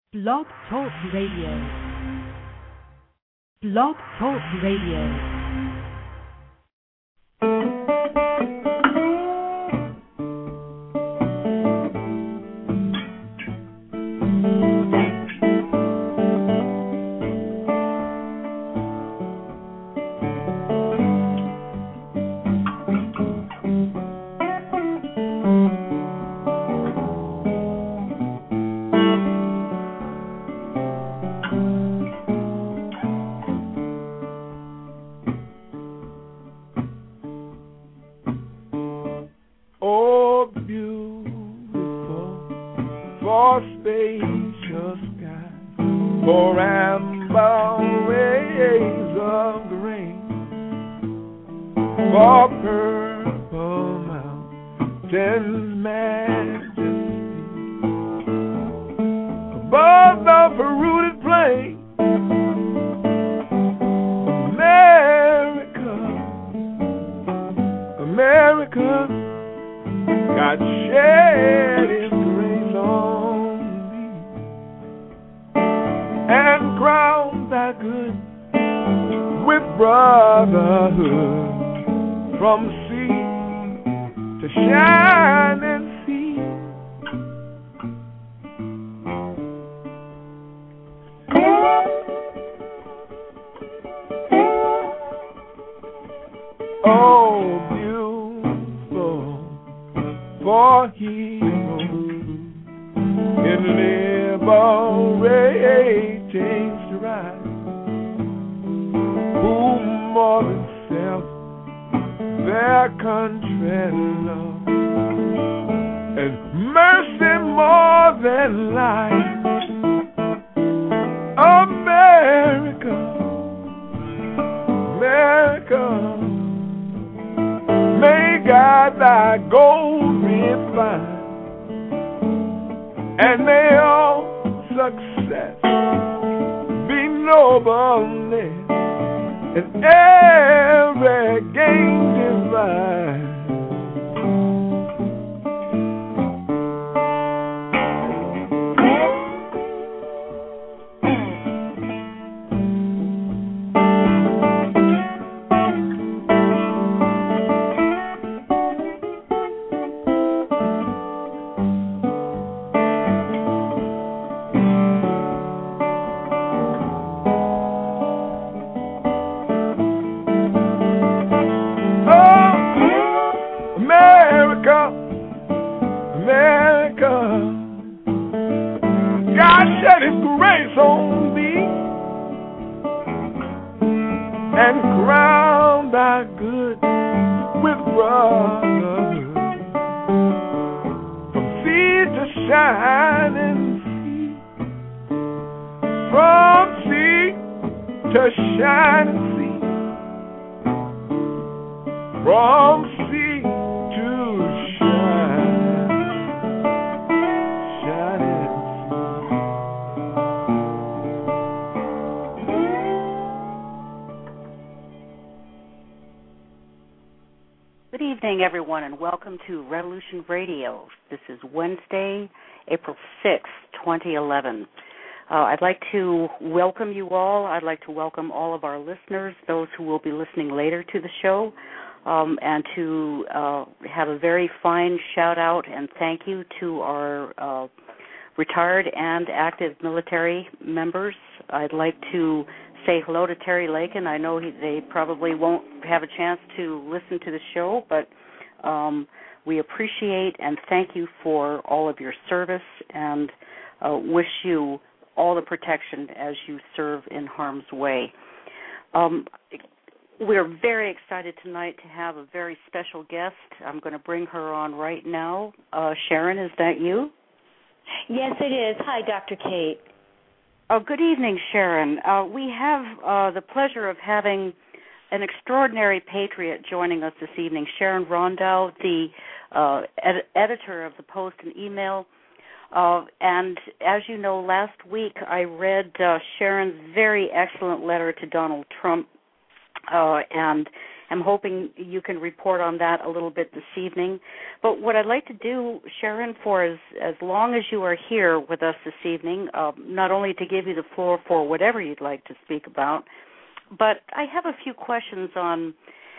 Blog Talk Radio. Blog Talk Radio. Everyone, and welcome to Revolution Radio. This is Wednesday, April 6th, 2011. I'd like to welcome you all. I'd like to welcome all of our listeners, those who will be listening later to the show, and to have a very fine shout-out and thank you to our retired and active military members. I'd like to say hello to Terry Lakin. I know they probably won't have a chance to listen to the show, but we appreciate and thank you for all of your service and wish you all the protection as you serve in harm's way. We're very excited tonight to have a very special guest. I'm going to bring her on right now. Sharon, is that you? Yes, it is. Hi, Dr. Kate. Good evening, Sharon. We have the pleasure of having an extraordinary patriot joining us this evening, Sharon Rondow, the editor of the Post and Email. And as you know, last week I read Sharon's very excellent letter to Donald Trump and I'm hoping you can report on that a little bit this evening. But what I'd like to do, Sharon, for as long as you are here with us this evening, not only to give you the floor for whatever you'd like to speak about, but I have a few questions on,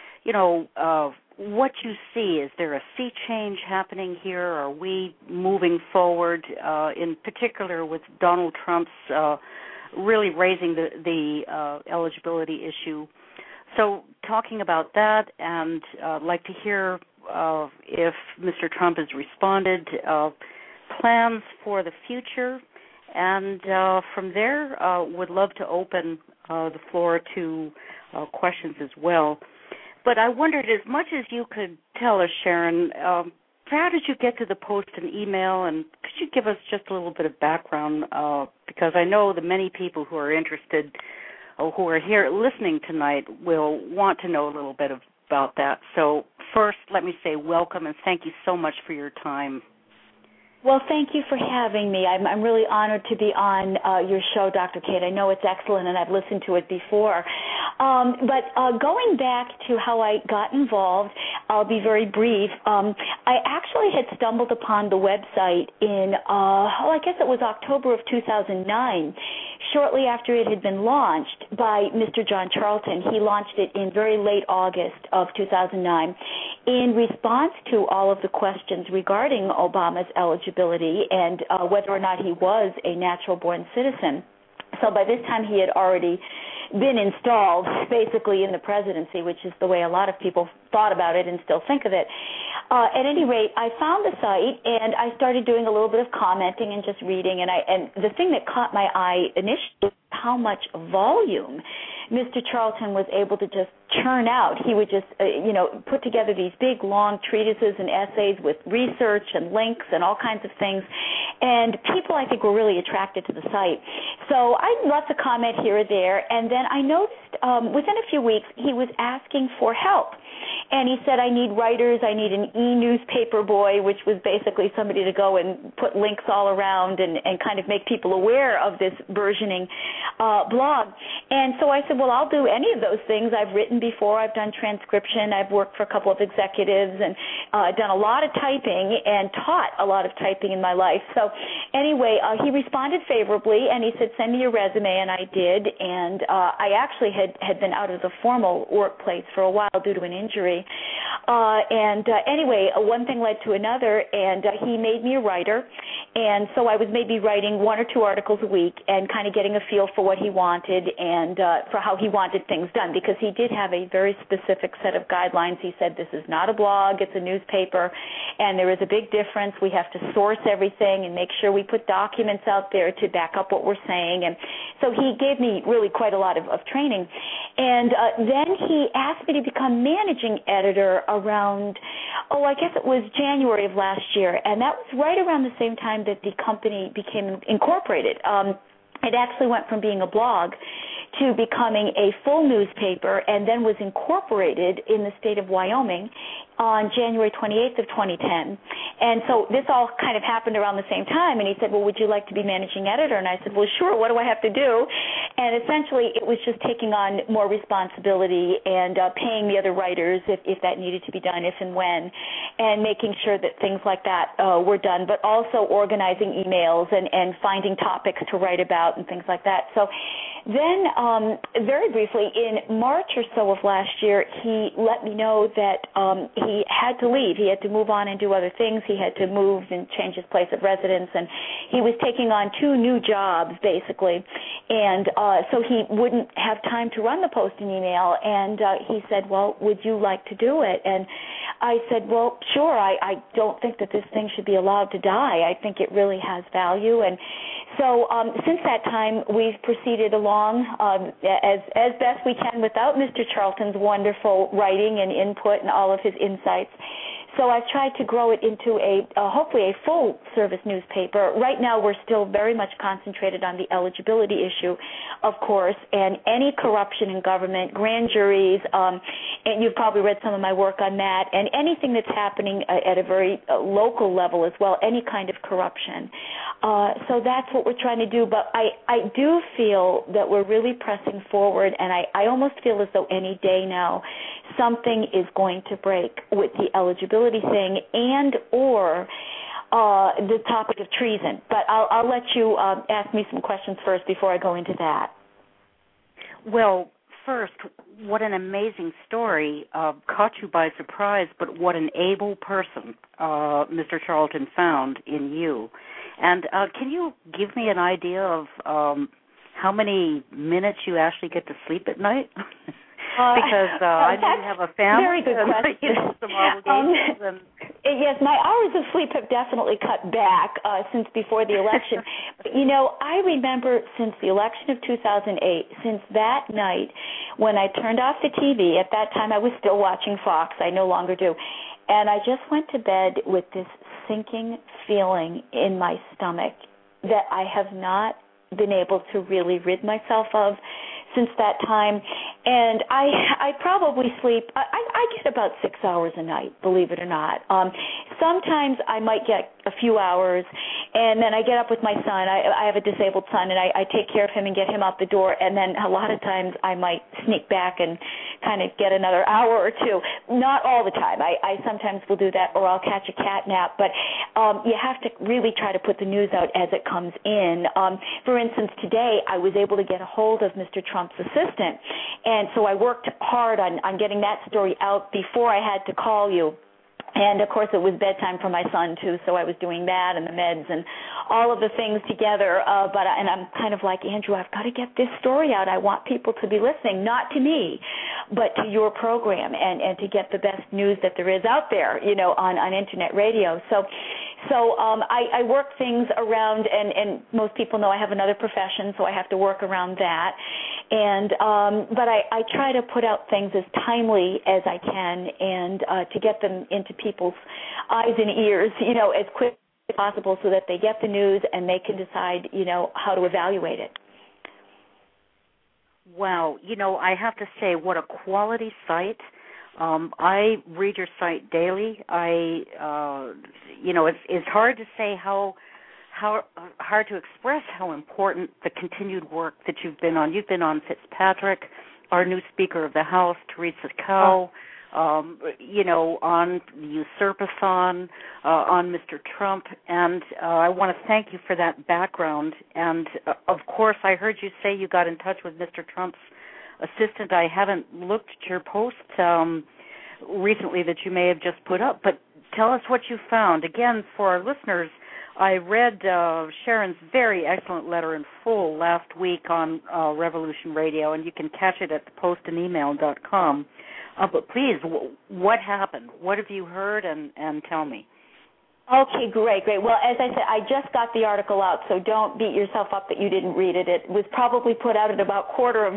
what you see. Is there a sea change happening here? Are we moving forward, in particular with Donald Trump's really raising the eligibility issue? So talking about that, and I'd like to hear if Mr. Trump has responded, plans for the future, and from there would love to open the floor to questions as well. But I wondered, as much as you could tell us, Sharon, how did you get to the post and email, and could you give us just a little bit of background, because I know the many people who are interested or who are here listening tonight will want to know a little bit about that. So first, let me say welcome and thank you so much for your time. Well, thank you for having me. I'm really honored to be on your show, Dr. Kate. I know it's excellent, and I've listened to it before. But going back to how I got involved, I'll be very brief. I actually had stumbled upon the website in, I guess it was October of 2009, shortly after it had been launched by Mr. John Charlton. He launched it in very late August of 2009 in response to all of the questions regarding Obama's eligibility and whether or not he was a natural-born citizen. So by this time he had already been installed basically in the presidency, which is the way a lot of people thought about it and still think of it. At any rate, I found the site and I started doing a little bit of commenting and just reading, and the thing that caught my eye initially was how much volume Mr. Charlton was able to just churn out. He would just, put together these big, long treatises and essays with research and links and all kinds of things, and people, I think, were really attracted to the site. So I left a comment here or there, and then I noticed within a few weeks he was asking for help. And he said, I need writers, I need an e-newspaper boy, which was basically somebody to go and put links all around and kind of make people aware of this burgeoning blog. And so I said, well, I'll do any of those things. I've written before, I've done transcription, I've worked for a couple of executives, and done a lot of typing and taught a lot of typing in my life. So anyway, he responded favorably, and he said, send me your resume, and I did. And I actually had been out of the formal workplace for a while due to an injury. Anyway, one thing led to another, and he made me a writer. And so I was maybe writing 1 or 2 articles a week and kind of getting a feel for what he wanted and for how he wanted things done, because he did have a very specific set of guidelines. He said, this is not a blog, it's a newspaper, and there is a big difference. We have to source everything and make sure we put documents out there to back up what we're saying. And so he gave me really quite a lot of training. And then he asked me to become managing editor around, I guess it was January of last year, and that was right around the same time that the company became incorporated. It actually went from being a blog to becoming a full newspaper, and then was incorporated in the state of Wyoming on January 28th of 2010. And so this all kind of happened around the same time, and he said, well, would you like to be managing editor? And I said, well, sure, what do I have to do? And essentially it was just taking on more responsibility and paying the other writers if that needed to be done, if and when, and making sure that things like that were done, but also organizing emails and finding topics to write about and things like that. So then, very briefly, in March or so of last year, he let me know that he had to leave. He had to move on and do other things. He had to move and change his place of residence, and he was taking on 2 new jobs, basically. And so he wouldn't have time to run the post and email, and he said, well, would you like to do it? And I said, well, sure. I don't think that this thing should be allowed to die. I think it really has value. And so since that time, we've proceeded along as best we can without Mr. Charlton's wonderful writing and input and all of his insights. So I've tried to grow it into hopefully a full-service newspaper. Right now we're still very much concentrated on the eligibility issue, of course, and any corruption in government, grand juries, and you've probably read some of my work on that, and anything that's happening at a very local level as well, any kind of corruption. So that's what we're trying to do, but I do feel that we're really pressing forward, and I almost feel as though any day now something is going to break with the eligibility thing and or the topic of treason. But I'll let you ask me some questions first before I go into that. Well, first, what an amazing story. Caught you by surprise, but what an able person Mr. Charlton found in you. And can you give me an idea of how many minutes you actually get to sleep at night? Because I know you have a family. Very good question. Some obligations. Yes, my hours of sleep have definitely cut back since before the election. But, I remember since the election of 2008, since that night when I turned off the TV, at that time I was still watching Fox. I no longer do. And I just went to bed with this sinking feeling in my stomach that I have not been able to really rid myself of since that time. And I probably sleep, I get about 6 hours a night, believe it or not. Sometimes I might get a few hours, and then I get up with my son. I have a disabled son, and I take care of him and get him out the door, and then a lot of times I might sneak back and kind of get another hour or two. Not all the time. I sometimes will do that, or I'll catch a cat nap, but you have to really try to put the news out as it comes in. For instance, today I was able to get a hold of Mr. Trump's assistant, and so I worked hard on getting that story out before I had to call you. And, of course, it was bedtime for my son, too, so I was doing that and the meds and all of the things together. And I'm kind of like, Andrew, I've got to get this story out. I want people to be listening, not to me, but to your program and to get the best news that there is out there, on Internet radio. So I work things around, and most people know I have another profession, so I have to work around that. But I try to put out things as timely as I can and to get them into people's eyes and ears, as quick as possible so that they get the news and they can decide, how to evaluate it. Wow. I have to say, what a quality site. I read your site daily. It's hard to say how hard to express how important the continued work that you've been on. You've been on Fitzpatrick, our new Speaker of the House, Teresa Cow, on the Usurpathon, on Mr. Trump, and I want to thank you for that background. And, of course, I heard you say you got in touch with Mr. Trump's assistant. I haven't looked at your post recently that you may have just put up, but tell us what you found. Again, for our listeners, I read Sharon's very excellent letter in full last week on Revolution Radio, and you can catch it at thepostandemail.com. But please, what happened? What have you heard, and tell me. Okay, great. Well, as I said, I just got the article out, so don't beat yourself up that you didn't read it. It was probably put out at about 8:45.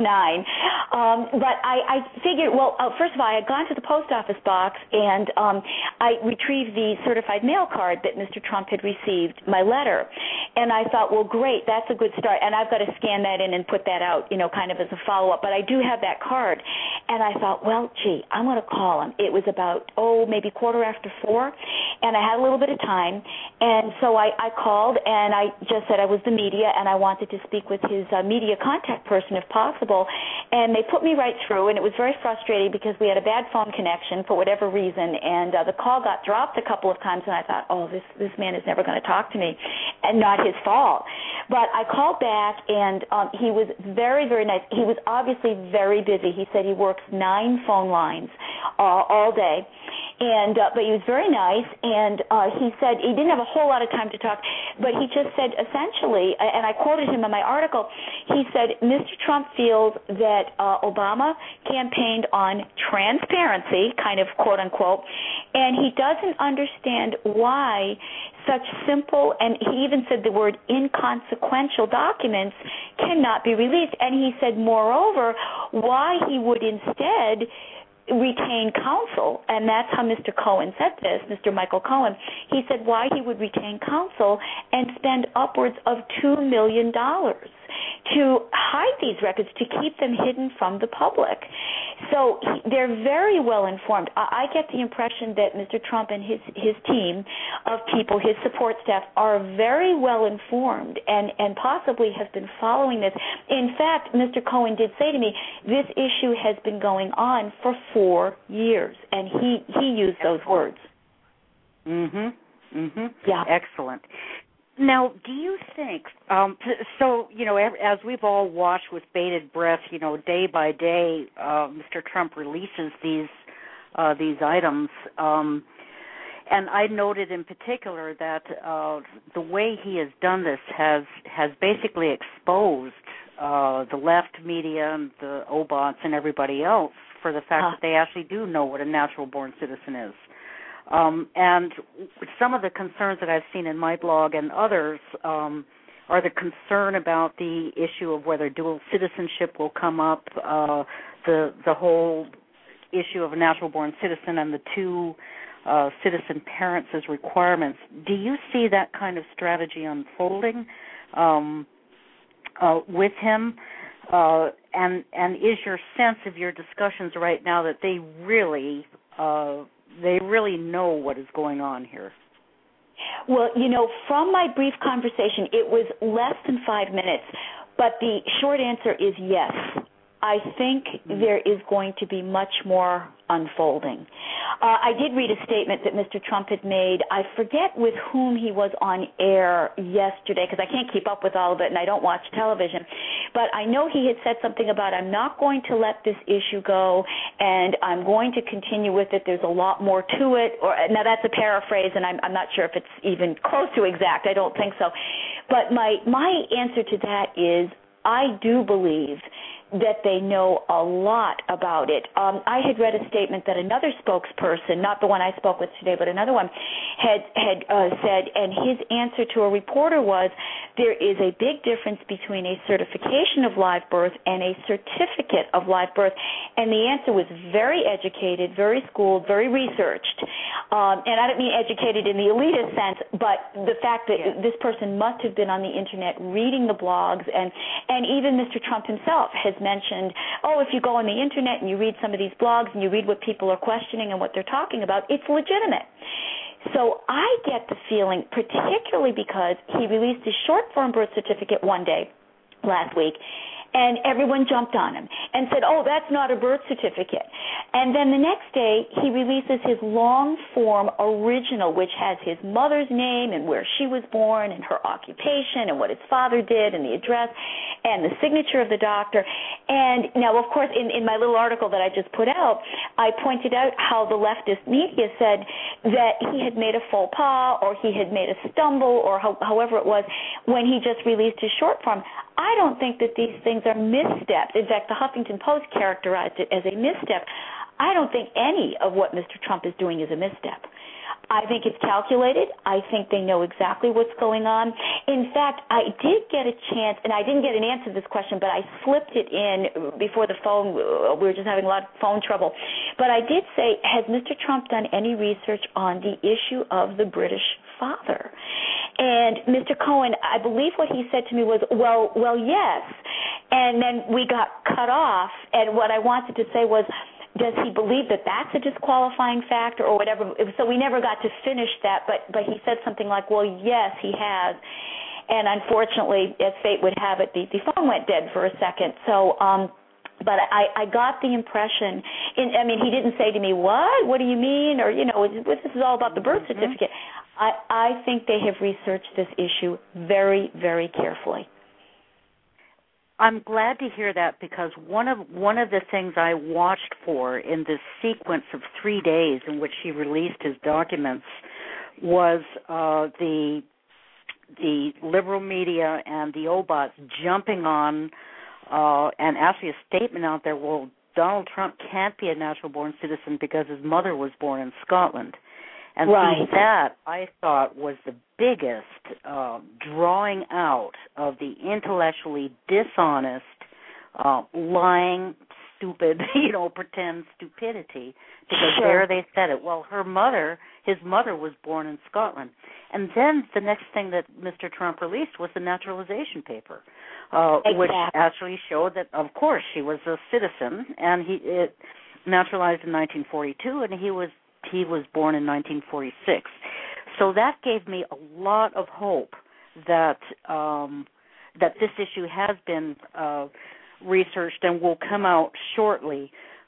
But I figured, first of all, I had gone to the post office box, and I retrieved the certified mail card that Mr. Trump had received, my letter. And I thought, well, great, that's a good start. And I've got to scan that in and put that out, kind of as a follow-up. But I do have that card. And I thought, well, gee, I'm going to call him. It was about, maybe 4:15, and I had a little bit of time, and so I called, and I just said I was the media, and I wanted to speak with his media contact person if possible, and they put me right through, and it was very frustrating because we had a bad phone connection for whatever reason, and the call got dropped a couple of times, and I thought, this man is never going to talk to me, and not his fault. But I called back, and he was very, very nice. He was obviously very busy. He said he works 9 phone lines all day. And but he was very nice, and he said he didn't have a whole lot of time to talk, but he just said essentially, and I quoted him in my article, he said, Mr. Trump feels that Obama campaigned on transparency, kind of quote unquote, and he doesn't understand why such simple, and he even said the word inconsequential documents cannot be released. And he said, moreover, why he would instead retain counsel, and that's how Mr. Cohen said this, Mr. Michael Cohen. He said why he would retain counsel and spend upwards of $2 million to hide these records, to keep them hidden from the public. So they're very well informed. I get the impression that Mr. Trump and his team of people, his support staff, are very well informed and possibly have been following this. In fact, Mr. Cohen did say to me, this issue has been going on for 4 years, and he used those words. Yeah. Excellent. Now, do you think, so, as we've all watched with bated breath, day by day, Mr. Trump releases these items, and I noted in particular that the way he has done this has basically exposed the left media and the OBOTs and everybody else for the fact that they actually do know what a natural-born citizen is. And some of the concerns that I've seen in my blog and others are the concern about the issue of whether dual citizenship will come up, the whole issue of a natural-born citizen and the two citizen parents as requirements. Do you see that kind of strategy unfolding with him? And is your sense of your discussions right now that they really know what is going on here? Well, from my brief conversation, it was less than 5 minutes, but the short answer is yes. I think there is going to be much more unfolding. I did read a statement that Mr. Trump had made. I forget with whom he was on air yesterday because I can't keep up with all of it and I don't watch television. But I know he had said something about I'm not going to let this issue go and I'm going to continue with it. There's a lot more to it. Now, that's a paraphrase, and I'm not sure if it's even close to exact. I don't think so. But my answer to that is I do believe that they know a lot about it. I had read a statement that another spokesperson, not the one I spoke with today, but another one, had said, and his answer to a reporter was, there is a big difference between a certification of live birth and a certificate of live birth. And the answer was very educated, very schooled, very researched. And I don't mean educated in the elitist sense, but the fact that this person must have been on the Internet reading the blogs, and even Mr. Trump himself has mentioned, if you go on the Internet and you read some of these blogs and you read what people are questioning and what they're talking about, it's legitimate. So I get the feeling, particularly because he released his short-form birth certificate one day last week, and everyone jumped on him and said, that's not a birth certificate. And then the next day, he releases his long-form original, which has his mother's name and where she was born and her occupation and what his father did and the address and the signature of the doctor. And now, of course, in my little article that I just put out, I pointed out how the leftist media said that he had made a faux pas or he had made a stumble or however it was when he just released his short form. I don't think that these things are missteps. In fact, the Huffington Post characterized it as a misstep. I don't think any of what Mr. Trump is doing is a misstep. I think it's calculated. I think they know exactly what's going on. In fact, I did get a chance, and I didn't get an answer to this question, but I slipped it in before the phone. We were just having a lot of phone trouble. But I did say, has Mr. Trump done any research on the issue of the British father? And Mr. Cohen, I believe what he said to me was, well, yes. And then we got cut off, and what I wanted to say was, does he believe that that's a disqualifying factor or whatever? So we never got to finish that, but he said something like, well, yes, he has. And unfortunately, as fate would have it, the phone went dead for a second. So, but I got the impression, he didn't say to me, what do you mean? Or, this is all about the birth certificate. I think they have researched this issue very, very carefully. I'm glad to hear that because one of the things I watched for in this sequence of 3 days in which he released his documents was the liberal media and the OBOTs jumping on and actually a statement out there, well, Donald Trump can't be a natural-born citizen because his mother was born in Scotland. And right. That, I thought, was the biggest drawing out of the intellectually dishonest, lying, stupid, pretend stupidity, because Sure. there they said it. Well, his mother was born in Scotland. And then the next thing that Mr. Trump released was the naturalization paper, which actually showed that, of course, she was a citizen, and it naturalized in 1942, and he was born in 1946. So that gave me a lot of hope that that this issue has been researched and will come out shortly,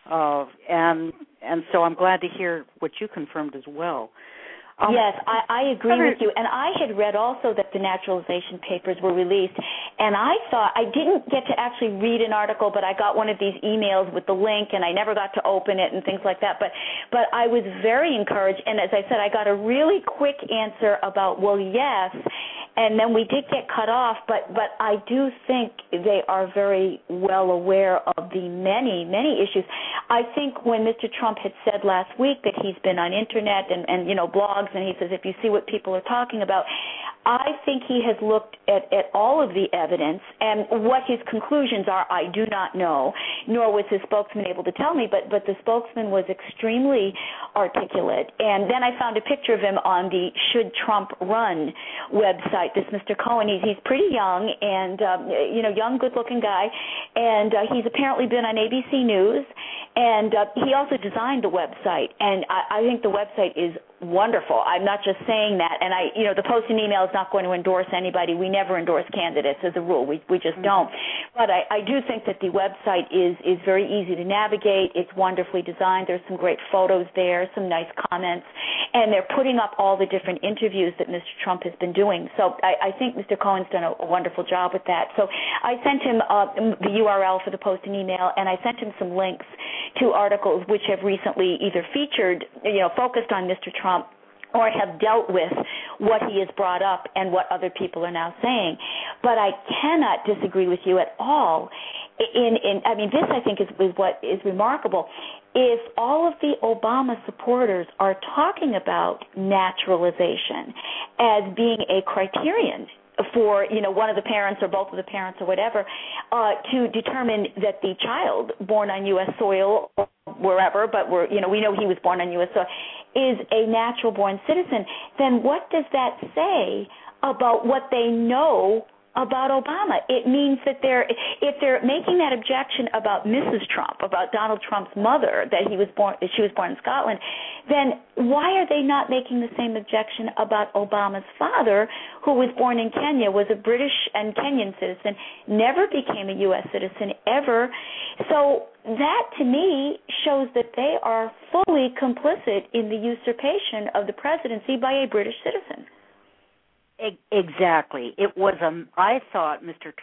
and so I'm glad to hear what you confirmed as well. Yes, I agree with you. And I had read also that the naturalization papers were released, and I didn't get to actually read an article, but I got one of these emails with the link, and I never got to open it and things like that. But I was very encouraged, and as I said, I got a really quick answer about, well, yes, and then we did get cut off, but I do think they are very well aware of the many, many issues. I think when Mr. Trump had said last week that he's been on internet and blogs, and he says, if you see what people are talking about, I think he has looked at all of the evidence, and what his conclusions are, I do not know, nor was his spokesman able to tell me, but the spokesman was extremely articulate. And then I found a picture of him on the Should Trump Run website, this Mr. Cohen. He's pretty young, and, young, good-looking guy, and he's apparently been on ABC News, and he also designed the website, and I think the website is wonderful. I'm not just saying that, and the Post and Email is not going to endorse anybody. We never endorse candidates as a rule. We just don't. But I do think that the website is very easy to navigate. It's wonderfully designed. There's some great photos there, some nice comments, and they're putting up all the different interviews that Mr. Trump has been doing. So I think Mr. Cohen's done a wonderful job with that. So I sent him the URL for the Post and Email, and I sent him some links to articles which have recently either featured, focused on Mr. Trump, or have dealt with what he has brought up and what other people are now saying. But I cannot disagree with you at all. This I think is what is remarkable. If all of the Obama supporters are talking about naturalization as being a criterion for one of the parents or both of the parents or whatever to determine that the child born on U.S. soil or wherever, but we know he was born on U.S. soil, is a natural-born citizen, then what does that say about what they know about Obama? It means that if they're making that objection about Mrs. Trump, about Donald Trump's mother, that she was born in Scotland, then why are they not making the same objection about Obama's father, who was born in Kenya, was a British and Kenyan citizen, never became a U.S. citizen ever? So that, to me, shows that they are fully complicit in the usurpation of the presidency by a British citizen. Exactly. It was I thought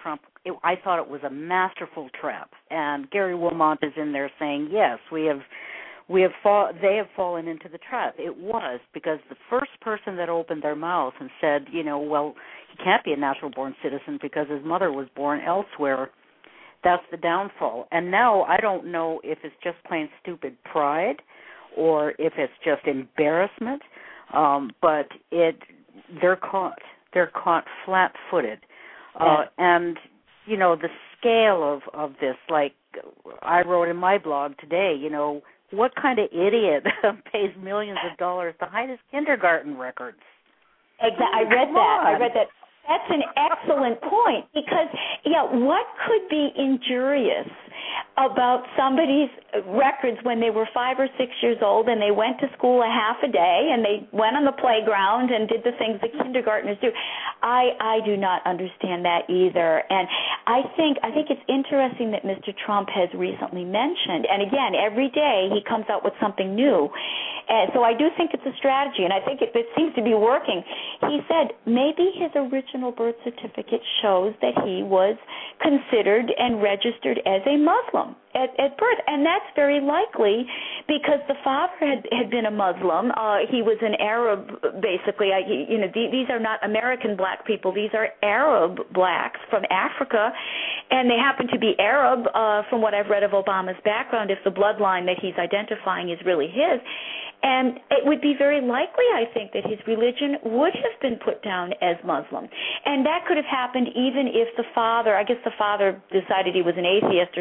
it was a masterful trap, and Gary Wilmot is in there saying, yes, they have fallen into the trap. It was because the first person that opened their mouth and said, well, he can't be a natural-born citizen because his mother was born elsewhere, that's the downfall. And now I don't know if it's just plain stupid pride or if it's just embarrassment, but they're caught flat-footed. And, the scale of this, like I wrote in my blog today, what kind of idiot pays millions of dollars to hide his kindergarten records? Exactly. I read that. That's an excellent point because, what could be injurious about somebody's records when they were 5 or 6 years old and they went to school a half a day and they went on the playground and did the things that kindergartners do? I do not understand that either. And I think it's interesting that Mr. Trump has recently mentioned, and again, every day he comes out with something new. And so I do think it's a strategy, and I think it seems to be working. He said maybe his original birth certificate shows that he was considered and registered as a Muslim at birth, and that's very likely because the father had been a Muslim. He was an Arab, basically. These are not American black people. These are Arab blacks from Africa, and they happen to be Arab from what I've read of Obama's background, if the bloodline that he's identifying is really his. And it would be very likely, I think, that his religion would have been put down as Muslim. And that could have happened even if the father decided he was an atheist or something,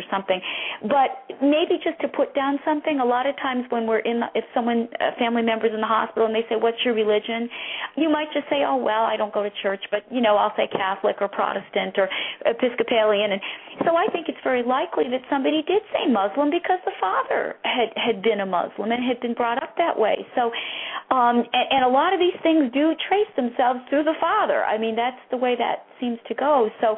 But maybe just to put down something, a lot of times when we're if a family member's in the hospital and they say, what's your religion? You might just say, oh, well, I don't go to church, but, I'll say Catholic or Protestant or Episcopalian. And so I think it's very likely that somebody did say Muslim because the father had been a Muslim and had been brought up that way. So, and a lot of these things do trace themselves through the father. I mean, that's the way that seems to go. So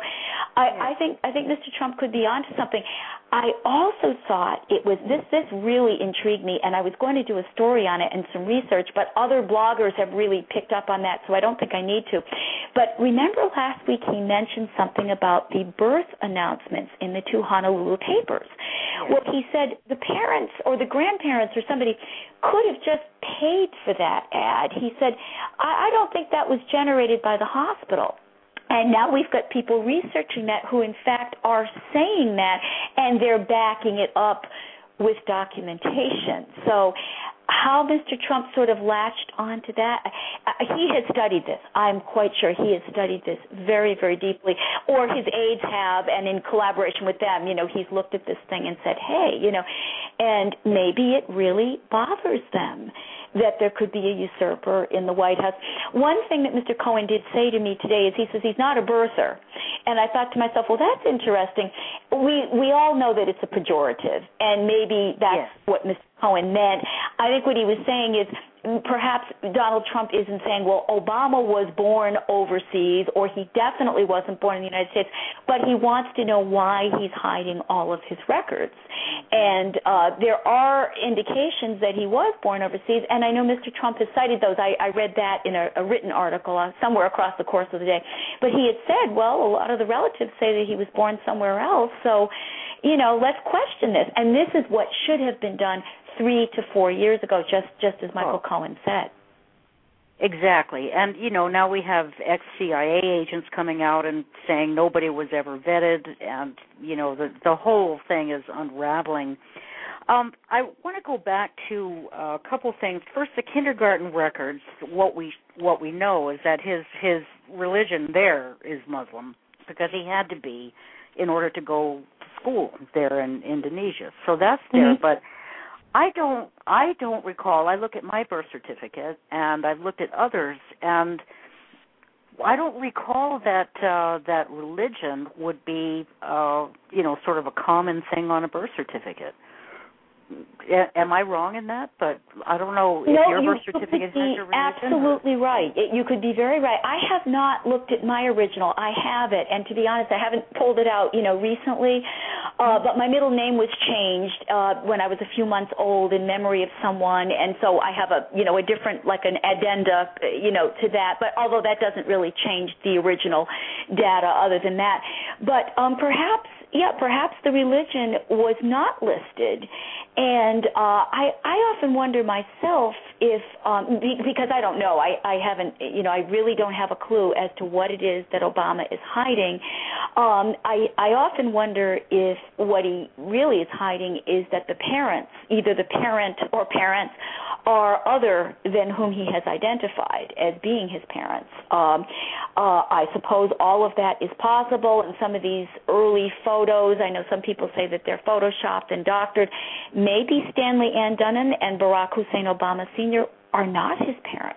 I think Mr. Trump could be onto something. I also thought it was this really intrigued me, and I was going to do a story on it and some research, but other bloggers have really picked up on that, so I don't think I need to. But remember last week he mentioned something about the birth announcements in the 2 Honolulu papers. Well, he said the parents or the grandparents or somebody could have just paid for that ad. He said, I don't think that was generated by the hospital. And now we've got people researching that who, in fact, are saying that, and they're backing it up with documentation. So how Mr. Trump sort of latched onto that, he has studied this. I'm quite sure he has studied this very, very deeply, or his aides have, and in collaboration with them, he's looked at this thing and said, hey, and maybe it really bothers them that there could be a usurper in the White House. One thing that Mr. Cohen did say to me today is he says he's not a birther. And I thought to myself, well, that's interesting. We all know that it's a pejorative, and maybe that's what Mr. Cohen meant. I think what he was saying is perhaps Donald Trump isn't saying, well, Obama was born overseas, or he definitely wasn't born in the United States, but he wants to know why he's hiding all of his records. And there are indications that he was born overseas, and I know Mr. Trump has cited those. I read that in a written article somewhere across the course of the day. But he had said, well, a lot of the relatives say that he was born somewhere else, so, let's question this. And this is what should have been done 3 to 4 years ago, just as Michael Cohen said. Exactly. And, now we have ex-CIA agents coming out and saying nobody was ever vetted, and, the whole thing is unraveling. I want to go back to a couple things. First, the kindergarten records, what we know is that his religion there is Muslim because he had to be in order to go to school there in Indonesia. So that's there, but I don't recall. I look at my birth certificate, and I've looked at others, and I don't recall that that religion would be, sort of a common thing on a birth certificate. Am I wrong in that? But I don't know if your birth certificate has your religion. Absolutely right. You could be very right. I have not looked at my original. I have it, and to be honest, I haven't pulled it out, recently. But my middle name was changed when I was a few months old in memory of someone, and so I have a different, like an addenda, to that. But although that doesn't really change the original data other than that. But perhaps the religion was not listed. And I often wonder myself if, because I don't know, I haven't, I really don't have a clue as to what it is that Obama is hiding. I often wonder if what he really is hiding is that the parents, either the parent or parents, are other than whom he has identified as being his parents. I suppose all of that is possible, and some of these early photos, I know some people say that they're photoshopped and doctored. Maybe Stanley Andunen and Barack Hussein Obama Sr. are not his parents.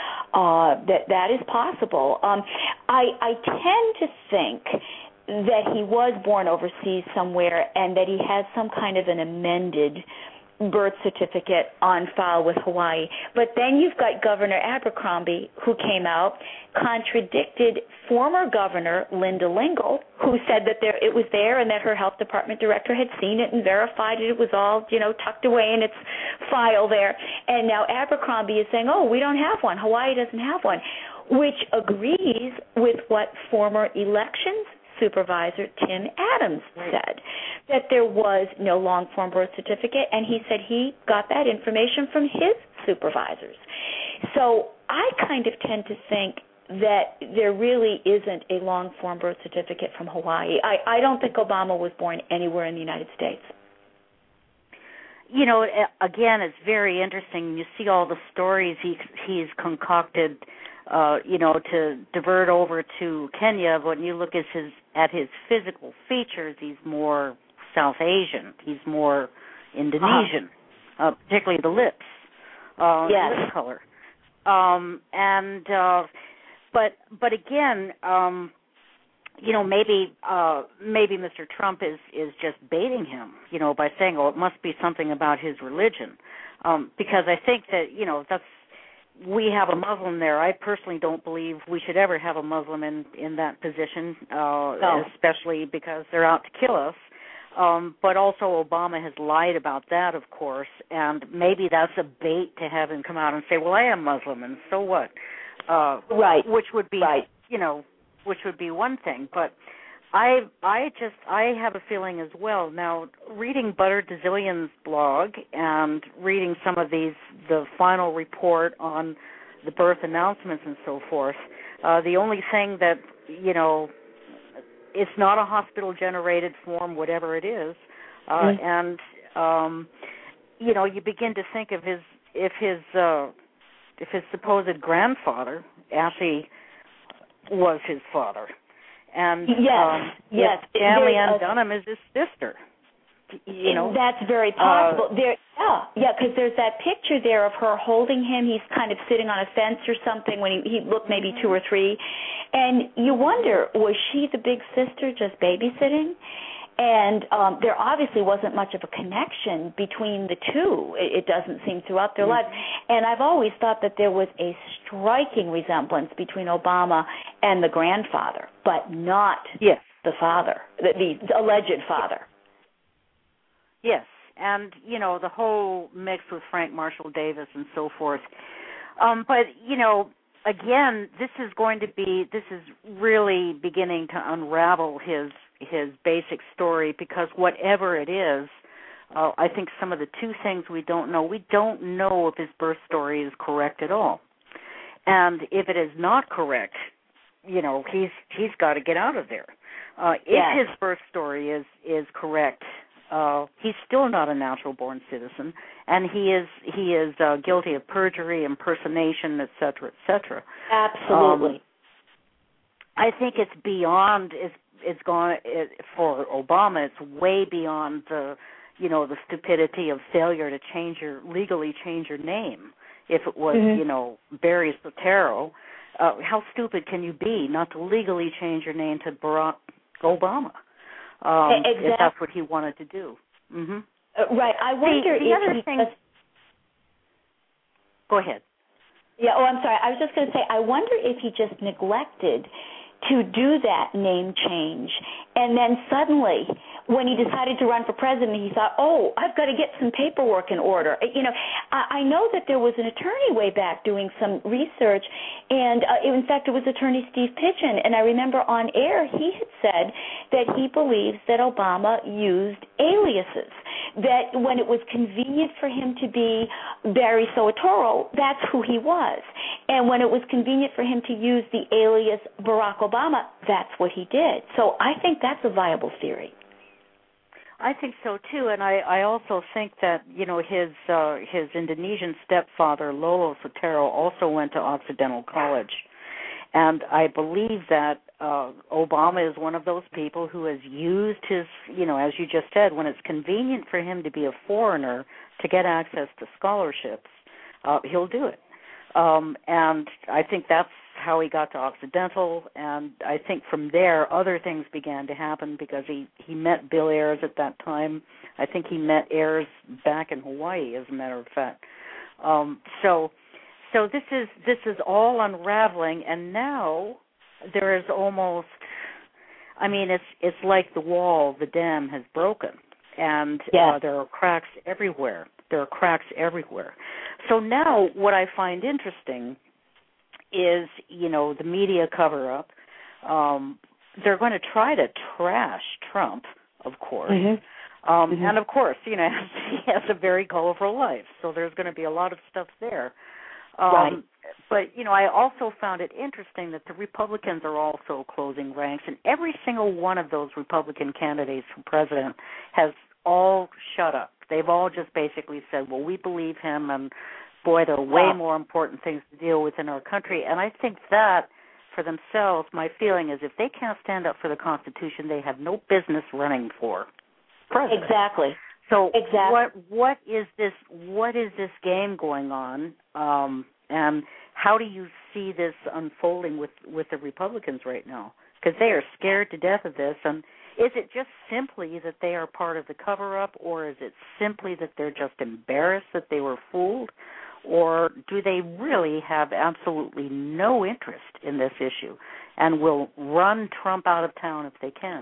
That is possible. I tend to think that he was born overseas somewhere and that he has some kind of an amended birth certificate on file with Hawaii. But then you've got Governor Abercrombie, who came out, contradicted former Governor Linda Lingle, who said that it was there and that her health department director had seen it and verified it. It was all, tucked away in its file there. And now Abercrombie is saying, oh, we don't have one. Hawaii doesn't have one, which agrees with what former elections Supervisor Tim Adams said, that there was no long-form birth certificate, and he said he got that information from his supervisors. So I kind of tend to think that there really isn't a long-form birth certificate from Hawaii. I don't think Obama was born anywhere in the United States. Again, it's very interesting. You see all the stories he's concocted, to divert over to Kenya. But when you look at his physical features, he's more South Asian. He's more Indonesian, particularly the lips, lip color. But again, maybe Mr. Trump is just baiting him, by saying, it must be something about his religion, because I think that we have a Muslim there. I personally don't believe we should ever have a Muslim in that position, especially because they're out to kill us. But also Obama has lied about that, of course, and maybe that's a bait to have him come out and say, well, I am Muslim, and so what? Right. Which would be, which would be one thing. But I have a feeling as well. Now, reading Butter Dezillion's blog and reading some of the final report on the birth announcements and so forth, the only thing that, it's not a hospital-generated form, whatever it is, and you begin to think of if his supposed grandfather actually was his father, and yes, Stanley Ann Dunham is his sister. That's very possible. Because there's that picture there of her holding him. He's kind of sitting on a fence or something when he looked maybe 2 or 3, and you wonder, was she the big sister just babysitting? And there obviously wasn't much of a connection between the two. It doesn't seem throughout their lives. And I've always thought that there was a striking resemblance between Obama and the grandfather, but not the father, the alleged father. Yes, and, the whole mix with Frank Marshall Davis and so forth. But, again, this is really beginning to unravel his basic story, because whatever it is, I think some of the two things we don't know if his birth story is correct at all. And if it is not correct, he's got to get out of there. If his birth story is correct, he's still not a natural-born citizen, and he is guilty of perjury, impersonation, et cetera, et cetera. Absolutely. I think it's beyond. It's gone for Obama. It's way beyond the stupidity of failure to legally change your name. If it was Barry Soetoro, how stupid can you be not to legally change your name to Barack Obama? Exactly. If that's what he wanted to do. Mm-hmm. Right. I wonder Go ahead. Yeah, I'm sorry. I was just going to say, I wonder if he just neglected to do that name change, and then suddenly, when he decided to run for president, he thought, I've got to get some paperwork in order. I know that there was an attorney way back doing some research, and in fact, it was attorney Steve Pigeon, and I remember on air he had said that he believes that Obama used aliases, that when it was convenient for him to be Barry Soetoro, that's who he was, and when it was convenient for him to use the alias Barack Obama, that's what he did. So I think that's a viable theory. I think so too, and I also think that his Indonesian stepfather Lolo Soetoro also went to Occidental College, and I believe that Obama is one of those people who has used his, as you just said, when it's convenient for him to be a foreigner to get access to scholarships, he'll do it, and I think that's how he got to Occidental, and I think from there other things began to happen because he met Bill Ayers at that time. I think he met Ayers back in Hawaii, as a matter of fact. So this is all unraveling, and now there is almost, it's like the wall, the dam has broken, and there are cracks everywhere. So now what I find interesting is, the media cover-up. They're going to try to trash Trump, of course. And, of course, he has a very colorful life, so there's going to be a lot of stuff there. Right. But, I also found it interesting that the Republicans are also closing ranks, and every single one of those Republican candidates for president has all shut up. They've all just basically said, well, we believe him, and boy, there are way more important things to deal with in our country. And I think that, for themselves, my feeling is if they can't stand up for the Constitution, they have no business running for. president. Exactly. So exactly. what is this game going on, and how do you see this unfolding with the Republicans right now? Because they are scared to death of this, and is it just simply that they are part of the cover-up, or is it simply that they're just embarrassed that they were fooled, or do they really have absolutely no interest in this issue and will run Trump out of town if they can?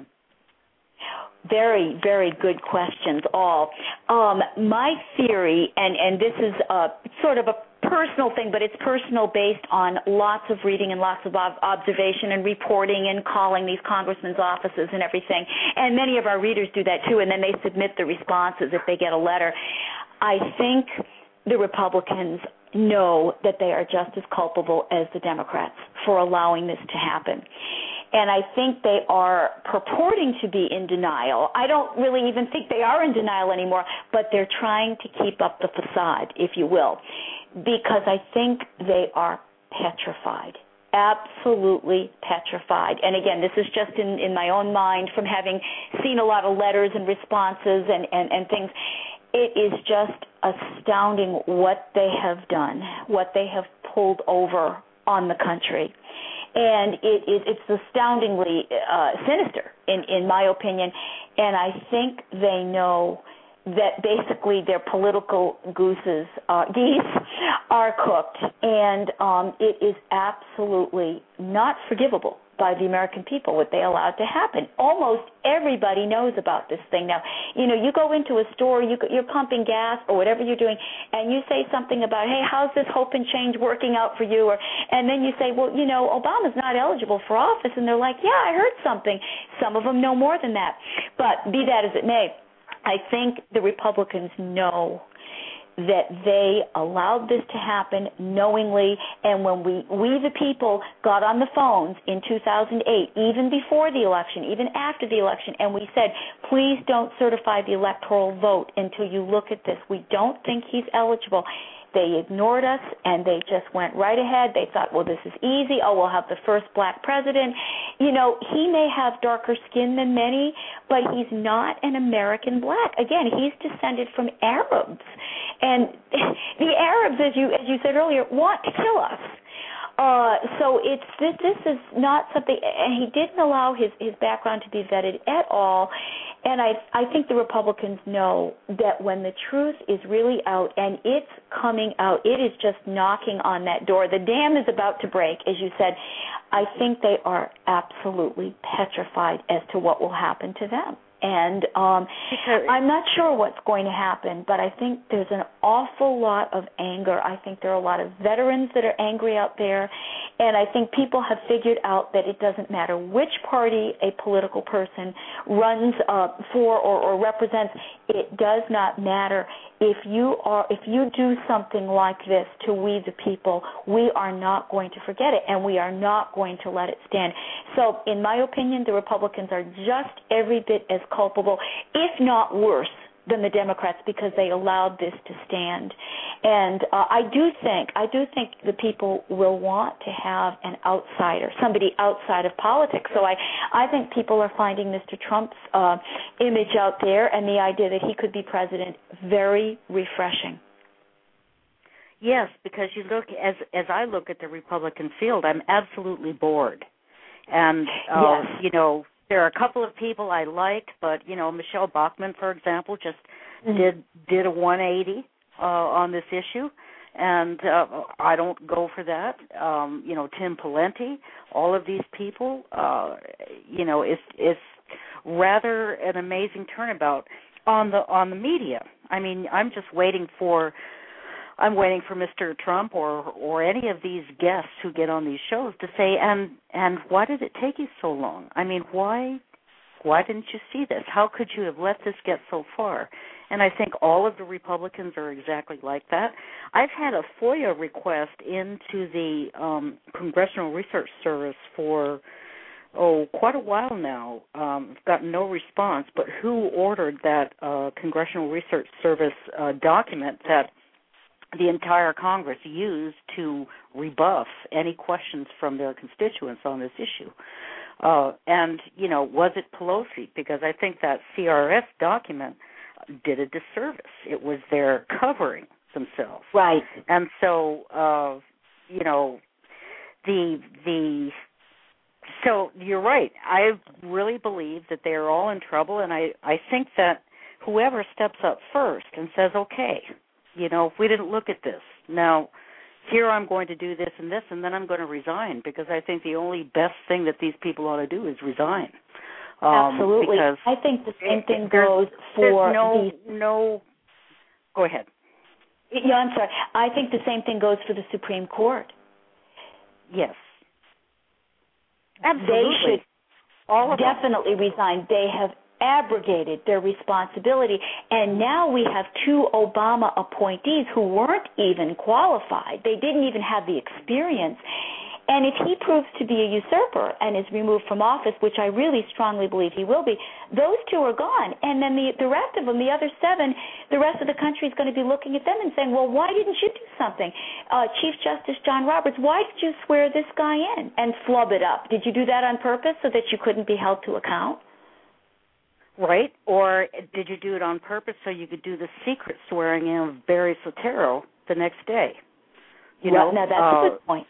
Very, very good questions all. My theory, and this is sort of a personal thing, but it's personal based on lots of reading and lots of observation and reporting and calling these congressmen's offices and everything. And many of our readers do that too, and then they submit the responses if they get a letter. I think the Republicans know that they are just as culpable as the Democrats for allowing this to happen. And I think they are purporting to be in denial. I don't really even think they are in denial anymore, but they're trying to keep up the facade, if you will, because I think they are petrified, absolutely petrified. And again, this is just in my own mind from having seen a lot of letters and responses and things. It is just astounding what they have done, what they have pulled over on the country. And it's astoundingly sinister, in my opinion. And I think they know that basically their political geese are cooked. And it is absolutely not forgivable by the American people what they allowed to happen. Almost everybody knows about this thing now. You know, you go into a store, you're pumping gas or whatever you're doing, and you say something about, hey, how's this hope and change working out for you? And then you say, well, you know, Obama's not eligible for office. And they're like, yeah, I heard something. Some of them know more than that. But be that as it may, I think the Republicans know that they allowed this to happen knowingly, and when we the people got on the phones in 2008, even before the election, even after the election, and we said, please don't certify the electoral vote until you look at this. We don't think he's eligible. They ignored us, and they just went right ahead. They thought, well, this is easy. Oh, we'll have the first black president. You know, he may have darker skin than many, but he's not an American black. Again, he's descended from Arabs. And the Arabs, as you said earlier, want to kill us. So this is not something, and he didn't allow his background to be vetted at all. And I think the Republicans know that when the truth is really out, and it's coming out, it is just knocking on that door. The dam is about to break, as you said. I think they are absolutely petrified as to what will happen to them. And I'm not sure what's going to happen, but I think there's an awful lot of anger. I think there are a lot of veterans that are angry out there, and I think people have figured out that it doesn't matter which party a political person runs for or represents. It does not matter. If you do something like this to we the people, we are not going to forget it, and we are not going to let it stand. So, in my opinion, the Republicans are just every bit as culpable, if not worse, than the Democrats, because they allowed this to stand. And I do think the people will want to have an outsider, somebody outside of politics. So I think people are finding Mr. Trump's image out there and the idea that he could be president very refreshing. Yes, because you look as I look at the Republican field, I'm absolutely bored. And yes. You know, there are a couple of people I liked, but you know, Michelle Bachmann, for example, just did a 180 on this issue, and I don't go for that. You know, Tim Pawlenty, all of these people, you know, it's rather an amazing turnabout on the media. I mean, I'm waiting for Mr. Trump or any of these guests who get on these shows to say, and why did it take you so long? I mean, why didn't you see this? How could you have let this get so far? And I think all of the Republicans are exactly like that. I've had a FOIA request into the Congressional Research Service for quite a while now. I've gotten no response, but who ordered that Congressional Research Service document that the entire Congress used to rebuff any questions from their constituents on this issue. And, was it Pelosi? Because I think that CRS document did a disservice. It was their covering themselves. Right. And so, so you're right. I really believe that they are all in trouble, and I think that whoever steps up first and says, okay, if we didn't look at this, now here I'm going to do this, and then I'm going to resign, because I think the only best thing that these people ought to do is resign. Absolutely. I think the same thing goes for Go ahead. Yeah, I'm sorry. I think the same thing goes for the Supreme Court. Yes. Absolutely. They should definitely resign. They have abrogated their responsibility, and now we have 2 Obama appointees who weren't even qualified. They didn't even have the experience. And if he proves to be a usurper and is removed from office, which I really strongly believe he will be, those 2 are gone. And then the rest of them, the other 7, the rest of the country is going to be looking at them and saying, well, why didn't you do something? Chief Justice John Roberts, why did you swear this guy in and flub it up? Did you do that on purpose so that you couldn't be held to account? Right. Or did you do it on purpose so you could do the secret swearing in of Barry Soetoro the next day? Now that's a good point.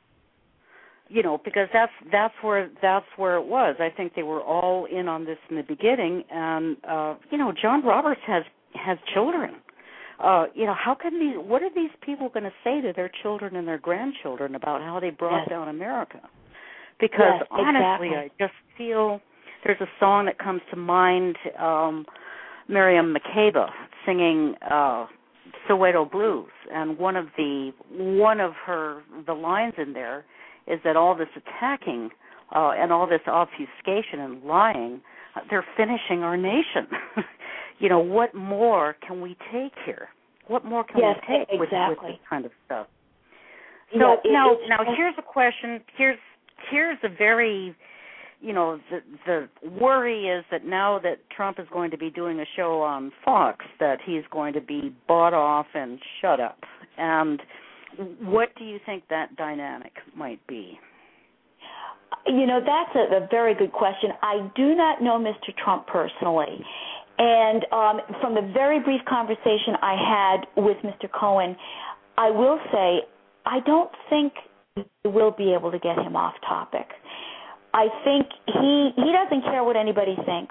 Because that's where it was. I think they were all in on this in the beginning, and John Roberts has children. What are these people going to say to their children and their grandchildren about how they brought down America? Because honestly, I just feel there's a song that comes to mind, Miriam Makeba singing Soweto Blues, and one of the lines in there is that all this attacking and all this obfuscation and lying, they're finishing our nation. What more can we take here? What more can we take with this kind of stuff? So now here's a question. Here's a very, the worry is that now that Trump is going to be doing a show on Fox, that he's going to be bought off and shut up. And what do you think that dynamic might be? That's a very good question. I do not know Mr. Trump personally. And from the very brief conversation I had with Mr. Cohen, I will say I don't think we will be able to get him off topic. I think he doesn't care what anybody thinks.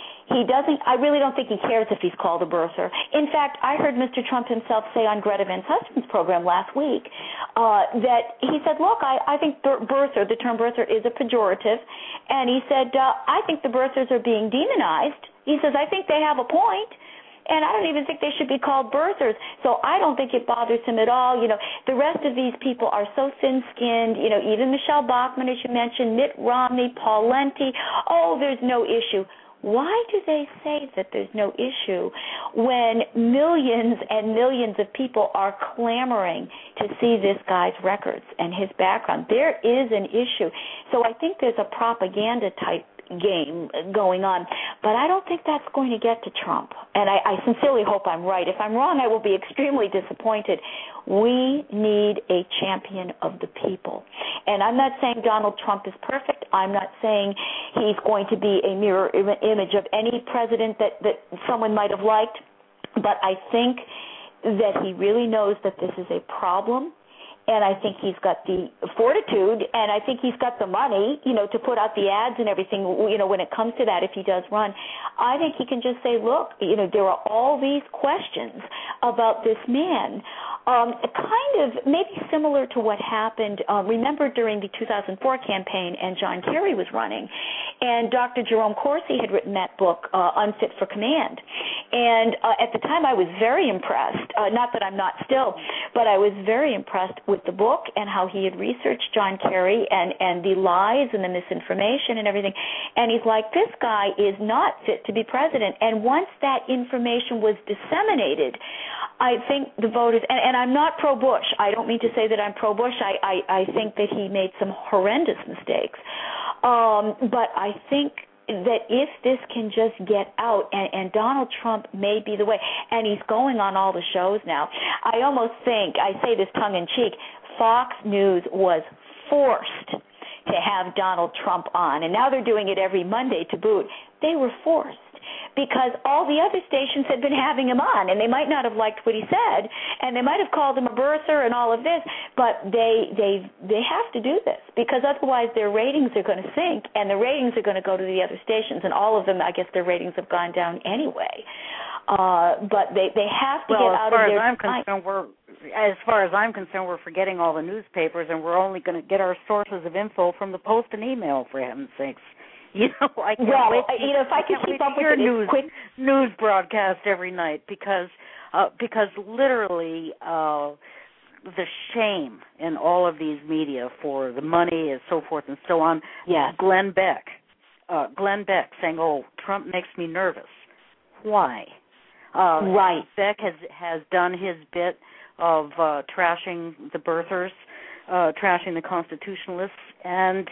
I really don't think he cares if he's called a birther. In fact, I heard Mr. Trump himself say on Greta Van Susten's program last week that he said, look, I think birther, the term birther is a pejorative, and he said, I think the birthers are being demonized. He says, I think they have a point, and I don't even think they should be called birthers. So I don't think it bothers him at all. The rest of these people are so thin-skinned, even Michelle Bachmann, as you mentioned, Mitt Romney, Paul Lenti. Oh, there's no issue. Why do they say that there's no issue when millions and millions of people are clamoring to see this guy's records and his background? There is an issue. So I think there's a propaganda type game going on, but I don't think that's going to get to Trump. And I sincerely hope I'm right. If I'm wrong, I will be extremely disappointed. We need a champion of the people. And I'm not saying Donald Trump is perfect. I'm not saying he's going to be a mirror image of any president that someone might have liked, but I think that he really knows that this is a problem. And I think he's got the fortitude, and I think he's got the money, to put out the ads and everything, when it comes to that, if he does run. I think he can just say, look, there are all these questions about this man. Kind of maybe similar to what happened, remember during the 2004 campaign, and John Kerry was running, and Dr. Jerome Corsi had written that book, Unfit for Command. And at the time I was very impressed, not that I'm not still, but I was very impressed with the book and how he had researched John Kerry and the lies and the misinformation and everything. And he's like, this guy is not fit to be president. And once that information was disseminated, I think the voters, and I'm not pro-Bush. I don't mean to say that I'm pro-Bush. I think that he made some horrendous mistakes. But I think that if this can just get out, and Donald Trump may be the way, and he's going on all the shows now, I almost think, I say this tongue-in-cheek, Fox News was forced to have Donald Trump on, and now they're doing it every Monday to boot. They were forced, because all the other stations had been having him on, and they might not have liked what he said, and they might have called him a birther and all of this, but they have to do this, because otherwise their ratings are going to sink, and the ratings are going to go to the other stations, and all of them, I guess their ratings have gone down anyway. But they have to get out of their... As far as I'm concerned, we're forgetting all the newspapers, and we're only going to get our sources of info from the Post and email, for heaven's sakes. I can't wait. If I can keep up with your quick news broadcast every night, because literally the shame in all of these media for the money and so forth and so on. Yes. Glenn Beck saying, "Oh, Trump makes me nervous." Why? Right. Beck has done his bit of trashing the birthers, trashing the constitutionalists, and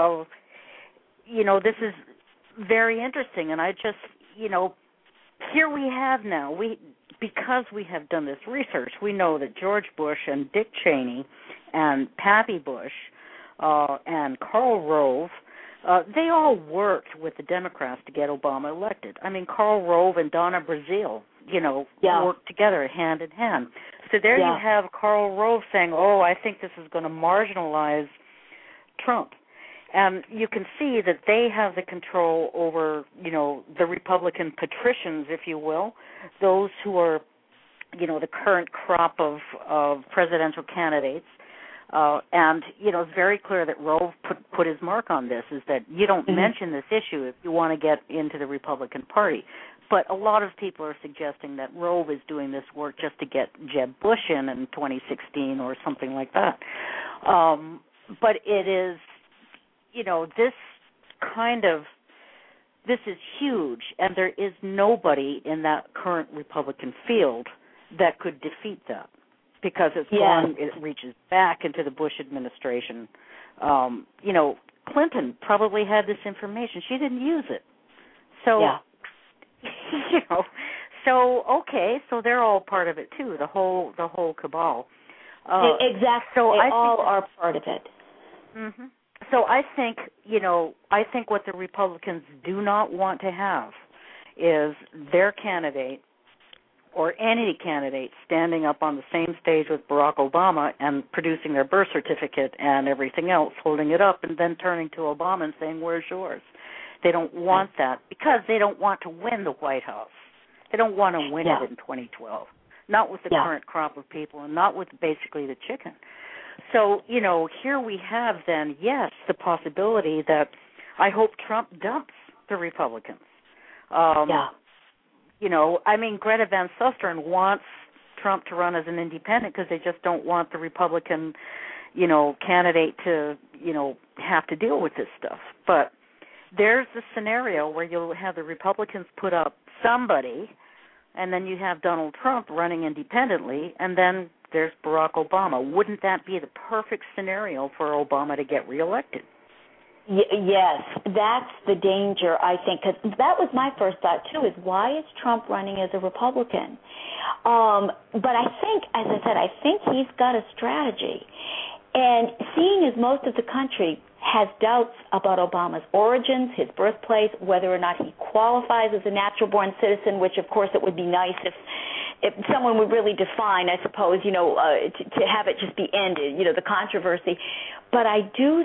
this is very interesting. And I just, here we have now, because we have done this research, we know that George Bush and Dick Cheney and Pappy Bush and Karl Rove, they all worked with the Democrats to get Obama elected. I mean, Karl Rove and Donna Brazile, worked together hand in hand. So there you have Karl Rove saying, "Oh, I think this is going to marginalize Trump." And you can see that they have the control over, the Republican patricians, if you will, those who are, the current crop of presidential candidates. And, it's very clear that Rove put his mark on this, is that you don't mention this issue if you want to get into the Republican Party. But a lot of people are suggesting that Rove is doing this work just to get Jeb Bush in 2016 or something like that. But it is, this is huge, and there is nobody in that current Republican field that could defeat that, because it reaches back into the Bush administration. Clinton probably had this information. She didn't use it. So, so they're all part of it too, the whole cabal. Exactly. So they all are part of it. Mm-hmm. So I think what the Republicans do not want to have is their candidate or any candidate standing up on the same stage with Barack Obama and producing their birth certificate and everything else, holding it up, and then turning to Obama and saying, "Where's yours?" They don't want that, because they don't want to win the White House. They don't want to win it in 2012, not with the current crop of people, and not with basically the chicken. So, here we have then, yes, the possibility that I hope Trump dumps the Republicans. Greta Van Susteren wants Trump to run as an independent because they just don't want the Republican, candidate to, have to deal with this stuff. But there's the scenario where you'll have the Republicans put up somebody, and then you have Donald Trump running independently, and then there's Barack Obama. Wouldn't that be the perfect scenario for Obama to get reelected? Yes, that's the danger, I think, because that was my first thought, too, is why is Trump running as a Republican? But I think, as I said, I think he's got a strategy. And seeing as most of the country has doubts about Obama's origins, his birthplace, whether or not he qualifies as a natural-born citizen, which, of course, it would be nice if someone would really define, I suppose, to have it just be ended, the controversy. But I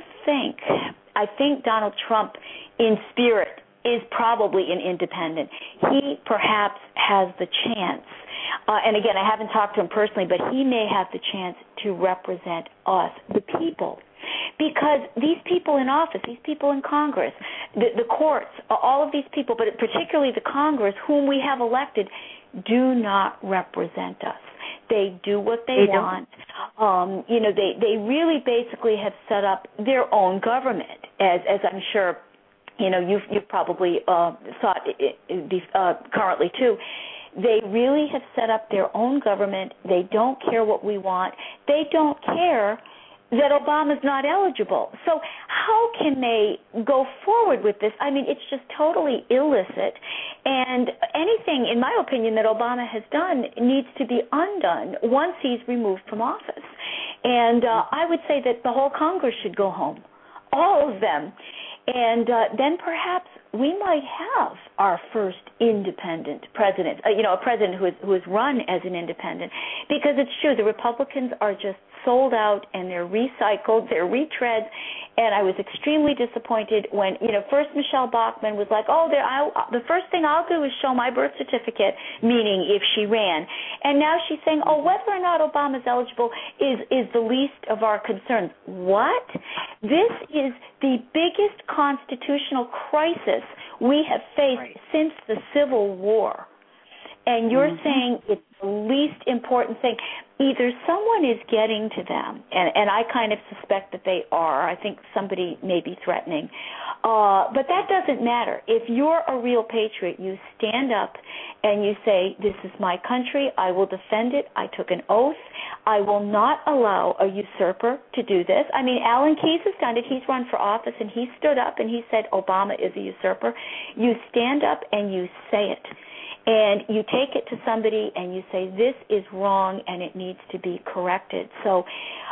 think Donald Trump, in spirit, is probably an independent. He perhaps has the chance, and again, I haven't talked to him personally, but he may have the chance to represent us, the people. Because these people in office, these people in Congress, the courts, all of these people, but particularly the Congress, whom we have elected, do not represent us. They do what they want. They really basically have set up their own government, as I'm sure, you've probably thought currently too. They really have set up their own government. They don't care what we want. They don't care that Obama's not eligible. So how can they go forward with this? I mean, it's just totally illicit. And anything, in my opinion, that Obama has done needs to be undone once he's removed from office. And I would say that the whole Congress should go home. all of them. And then perhaps we might have our first independent president, a president who is run as an independent. Because it's true, the Republicans are just sold out and they're recycled, they're retreads. And I was extremely disappointed when, first Michelle Bachmann was like, the first thing I'll do is show my birth certificate, meaning if she ran. And now she's saying, whether or not Obama's eligible is the least of our concerns. What? This is the biggest constitutional crisis we have faced since the Civil War. And you're saying it's the least important thing. Either someone is getting to them, and I kind of suspect that they are. I think somebody may be threatening. But that doesn't matter. If you're a real patriot, you stand up and you say, this is my country. I will defend it. I took an oath. I will not allow a usurper to do this. I mean, Alan Keyes has done it. He's run for office, and he stood up and he said Obama is a usurper. You stand up and you say it. And you take it to somebody and you say, this is wrong and it needs to be corrected. So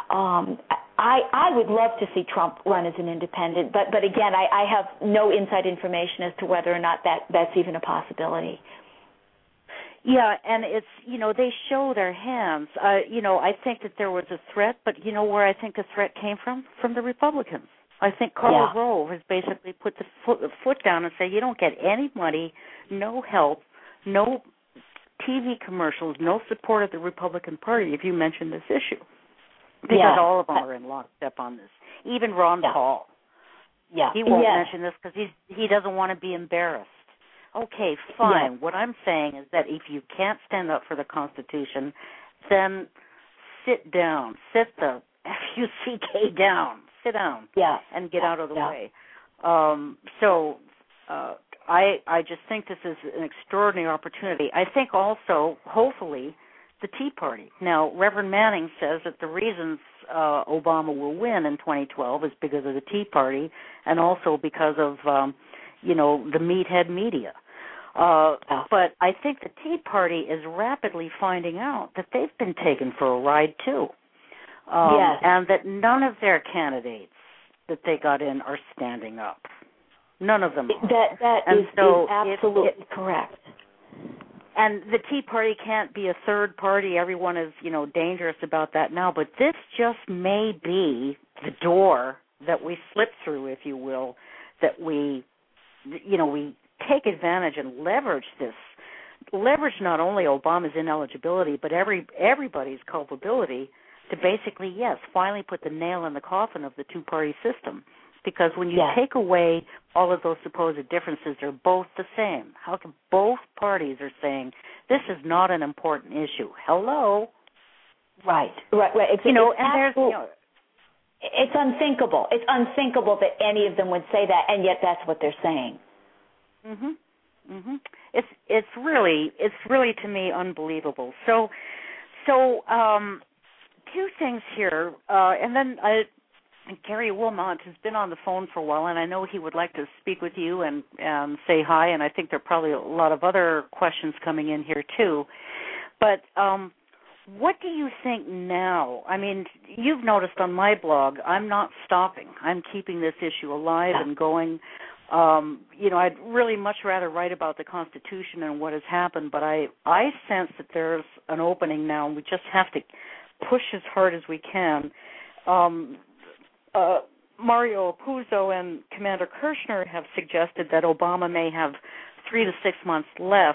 I would love to see Trump run as an independent, but again, I have no inside information as to whether or not that's even a possibility. Yeah, and it's, they show their hands. I think that there was a threat, but where I think the threat came from? From the Republicans. I think Karl Rove has basically put the foot down and said, you don't get any money, no help, no TV commercials, no support of the Republican Party if you mention this issue. Because all of them are in lockstep on this. Even Ron Paul. Yeah. He won't mention this because he doesn't want to be embarrassed. Okay, fine. What I'm saying is that if you can't stand up for the Constitution, then sit down. Sit the F-U-C-K down. Sit down and get out of the way. I just think this is an extraordinary opportunity. I think also, hopefully, the Tea Party. Now, Reverend Manning says that the reasons Obama will win in 2012 is because of the Tea Party and also because of, the meathead media. But I think the Tea Party is rapidly finding out that they've been taken for a ride, too. And that none of their candidates that they got in are standing up. None of them are. That is absolutely correct. And the Tea Party can't be a third party. Everyone is, dangerous about that now. But this just may be the door that we slip through, if you will, that we take advantage and leverage this. Leverage not only Obama's ineligibility, but everybody's culpability to basically, finally put the nail in the coffin of the two-party system. Because when you take away all of those supposed differences, they're both the same. How come both parties are saying this is not an important issue? Hello? Right. It's unthinkable. It's unthinkable that any of them would say that, and yet that's what they're saying. It's really to me unbelievable. So two things here, and then Gary Wilmot has been on the phone for a while, and I know he would like to speak with you and say hi, and I think there are probably a lot of other questions coming in here too. But what do you think now? I mean, you've noticed on my blog, I'm not stopping. I'm keeping this issue alive and going. I'd really much rather write about the Constitution and what has happened, but I sense that there's an opening now, and we just have to push as hard as we can. Mario Apuzzo and Commander Kirshner have suggested that Obama may have 3 to 6 months left.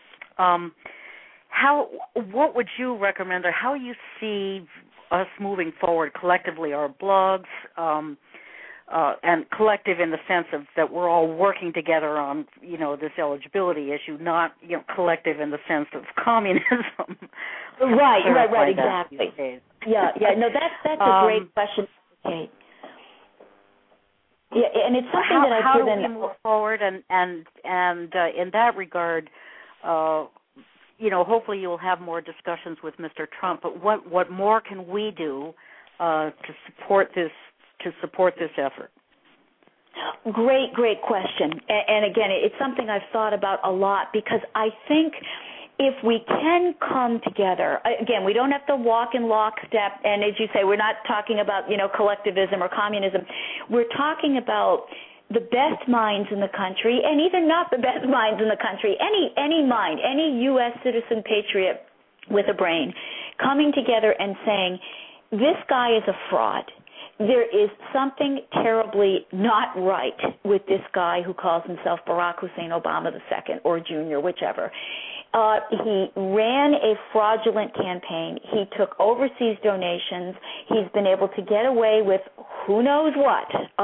What would you recommend, or how you see us moving forward collectively, our blogs, and collective in the sense of that we're all working together on, this eligibility issue, not, collective in the sense of communism. Right, exactly. No, that's a great question, Kate. Yeah, and it's something that how do we move forward, and in that regard, hopefully you'll have more discussions with Mr. Trump. But what more can we do to support this effort? Great question. And again, it's something I've thought about a lot, because I think if we can come together, again, we don't have to walk in lockstep, and as you say, we're not talking about, collectivism or communism. We're talking about the best minds in the country, and even not the best minds in the country, any mind, any U.S. citizen patriot with a brain, coming together and saying, this guy is a fraud. There is something terribly not right with this guy who calls himself Barack Hussein Obama II or Jr., whichever. He ran a fraudulent campaign. He took overseas donations. He's been able to get away with who knows what,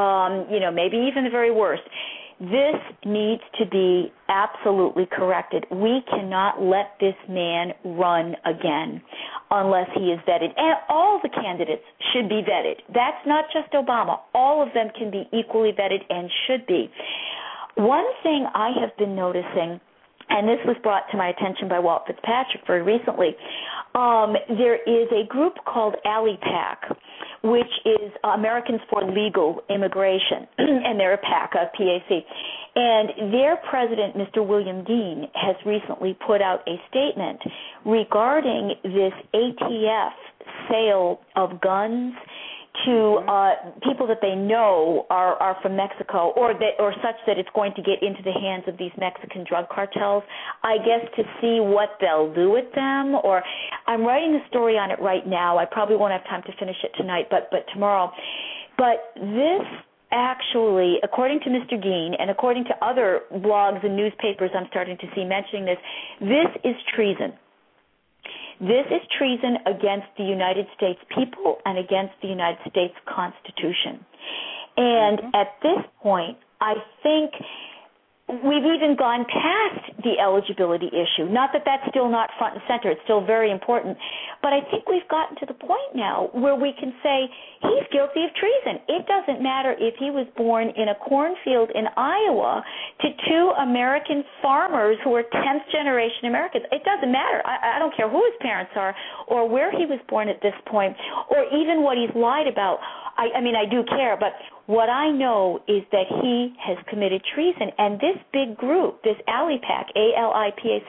maybe even the very worst. This needs to be absolutely corrected. We cannot let this man run again unless he is vetted. And all the candidates should be vetted. That's not just Obama. All of them can be equally vetted and should be. One thing I have been noticing, and this was brought to my attention by Walt Fitzpatrick very recently, there is a group called ALIPAC, which is Americans for Legal Immigration, and they're a PAC, a PAC. And their president, Mr. William Dean, has recently put out a statement regarding this ATF sale of guns to people that they know are from Mexico, or such that it's going to get into the hands of these Mexican drug cartels, I guess, to see what they'll do with them. Or I'm writing a story on it right now. I probably won't have time to finish it tonight, but tomorrow. But this actually, according to Mr. Dean and according to other blogs and newspapers I'm starting to see mentioning this is treason. This is treason against the United States people and against the United States Constitution. And at this point, I think we've even gone past the eligibility issue. Not that that's still not front and center. It's still very important. But I think we've gotten to the point now where we can say he's guilty of treason. It doesn't matter if he was born in a cornfield in Iowa to two American farmers who are 10th generation Americans. It doesn't matter. I don't care who his parents are or where he was born at this point or even what he's lied about. I mean, I do care, but what I know is that he has committed treason. And this big group, this ALIPAC, ALIPAC,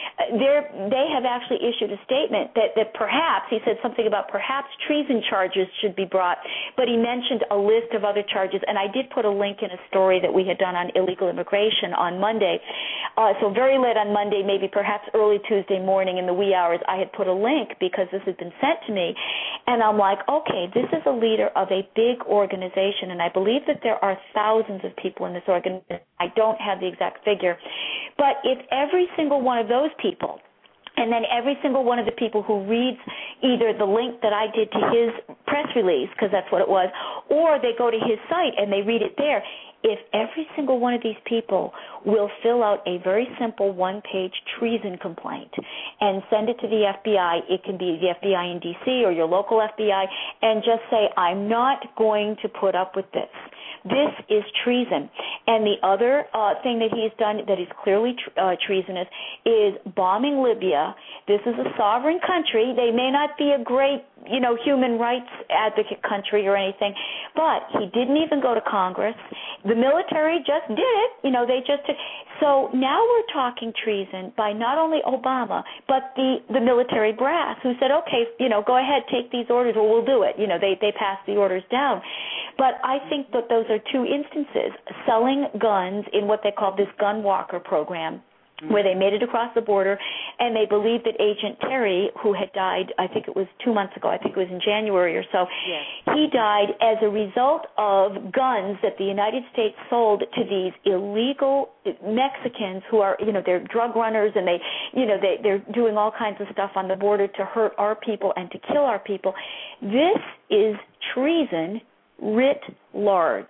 they have actually issued a statement that perhaps, he said something about perhaps treason charges should be brought, but he mentioned a list of other charges. And I did put a link in a story that we had done on illegal immigration on Monday. So very late on Monday, maybe perhaps early Tuesday morning in the wee hours, I had put a link because this had been sent to me. And I'm like, okay, this is a leader of a big organization, and I believe that there are thousands of people in this organization. I don't have the exact figure. But if every single one of those people, and then every single one of the people who reads either the link that I did to his press release, because that's what it was, or they go to his site and they read it there, if every single one of these people will fill out a very simple one-page treason complaint and send it to the FBI, it can be the FBI in D.C. or your local FBI, and just say, I'm not going to put up with this. This is treason. And the other thing that he's done that is clearly treasonous is bombing Libya. This is a sovereign country. They may not be a great, human rights advocate country or anything, but he didn't even go to Congress. The military just did it. They just did. So now we're talking treason by not only Obama, but the military brass who said, okay, go ahead, take these orders. Well, we'll do it. They passed the orders down. But I think that those are two instances, selling guns in what they call this gun walker program, where they made it across the border, and they believed that Agent Terry, who had died, I think it was 2 months ago, I think it was in January or so, yes, he died as a result of guns that the United States sold to these illegal Mexicans who are, they're drug runners, and they're doing all kinds of stuff on the border to hurt our people and to kill our people. This is treason writ large,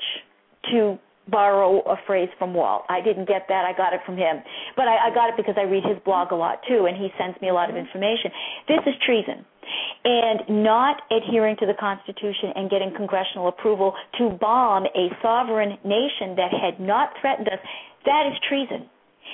to borrow a phrase from Walt. I didn't get that. I got it from him. But I got it because I read his blog a lot, too, and he sends me a lot of information. This is treason. And not adhering to the Constitution and getting congressional approval to bomb a sovereign nation that had not threatened us, that is treason.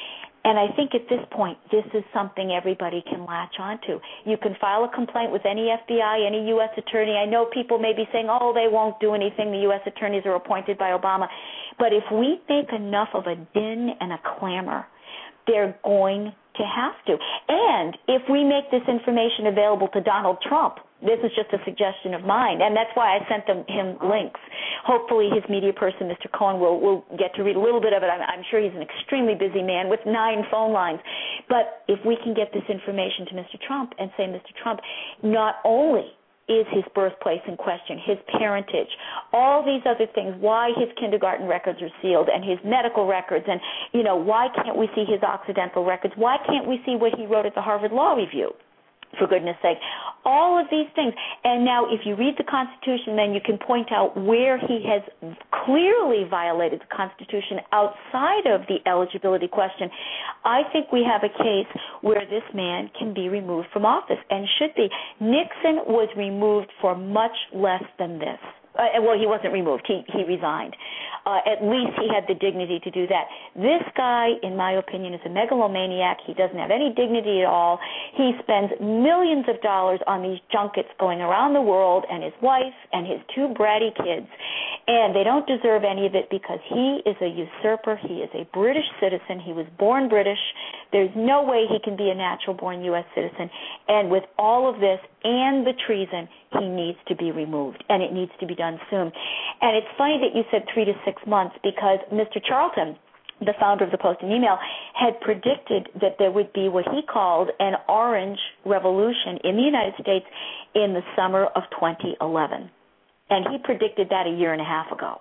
And I think at this point, this is something everybody can latch onto. You can file a complaint with any FBI, any U.S. attorney. I know people may be saying, oh, they won't do anything. The U.S. attorneys are appointed by Obama. But if we make enough of a din and a clamor, they're going to have to. And if we make this information available to Donald Trump, this is just a suggestion of mine, and that's why I sent him links. Hopefully his media person, Mr. Cohen, will get to read a little bit of it. I'm sure he's an extremely busy man with 9 phone lines. But if we can get this information to Mr. Trump and say, Mr. Trump, not only is his birthplace in question, his parentage, all these other things, why his kindergarten records are sealed and his medical records, and, why can't we see his Occidental records? Why can't we see what he wrote at the Harvard Law Review? For goodness sake, all of these things. And now if you read the Constitution, then you can point out where he has clearly violated the Constitution outside of the eligibility question. I think we have a case where this man can be removed from office and should be. Nixon was removed for much less than this. Well, he wasn't removed. He resigned. At least he had the dignity to do that. This guy, in my opinion, is a megalomaniac. He doesn't have any dignity at all. He spends millions of dollars on these junkets going around the world, and his wife and his 2 bratty kids. And they don't deserve any of it because he is a usurper. He is a British citizen. He was born British. There's no way he can be a natural-born U.S. citizen. And with all of this and the treason, he needs to be removed, and it needs to be done soon. And it's funny that you said 3 to 6 months because Mr. Charlton, the founder of the Post and Email, had predicted that there would be what he called an orange revolution in the United States in the summer of 2011. And he predicted that a year and a half ago.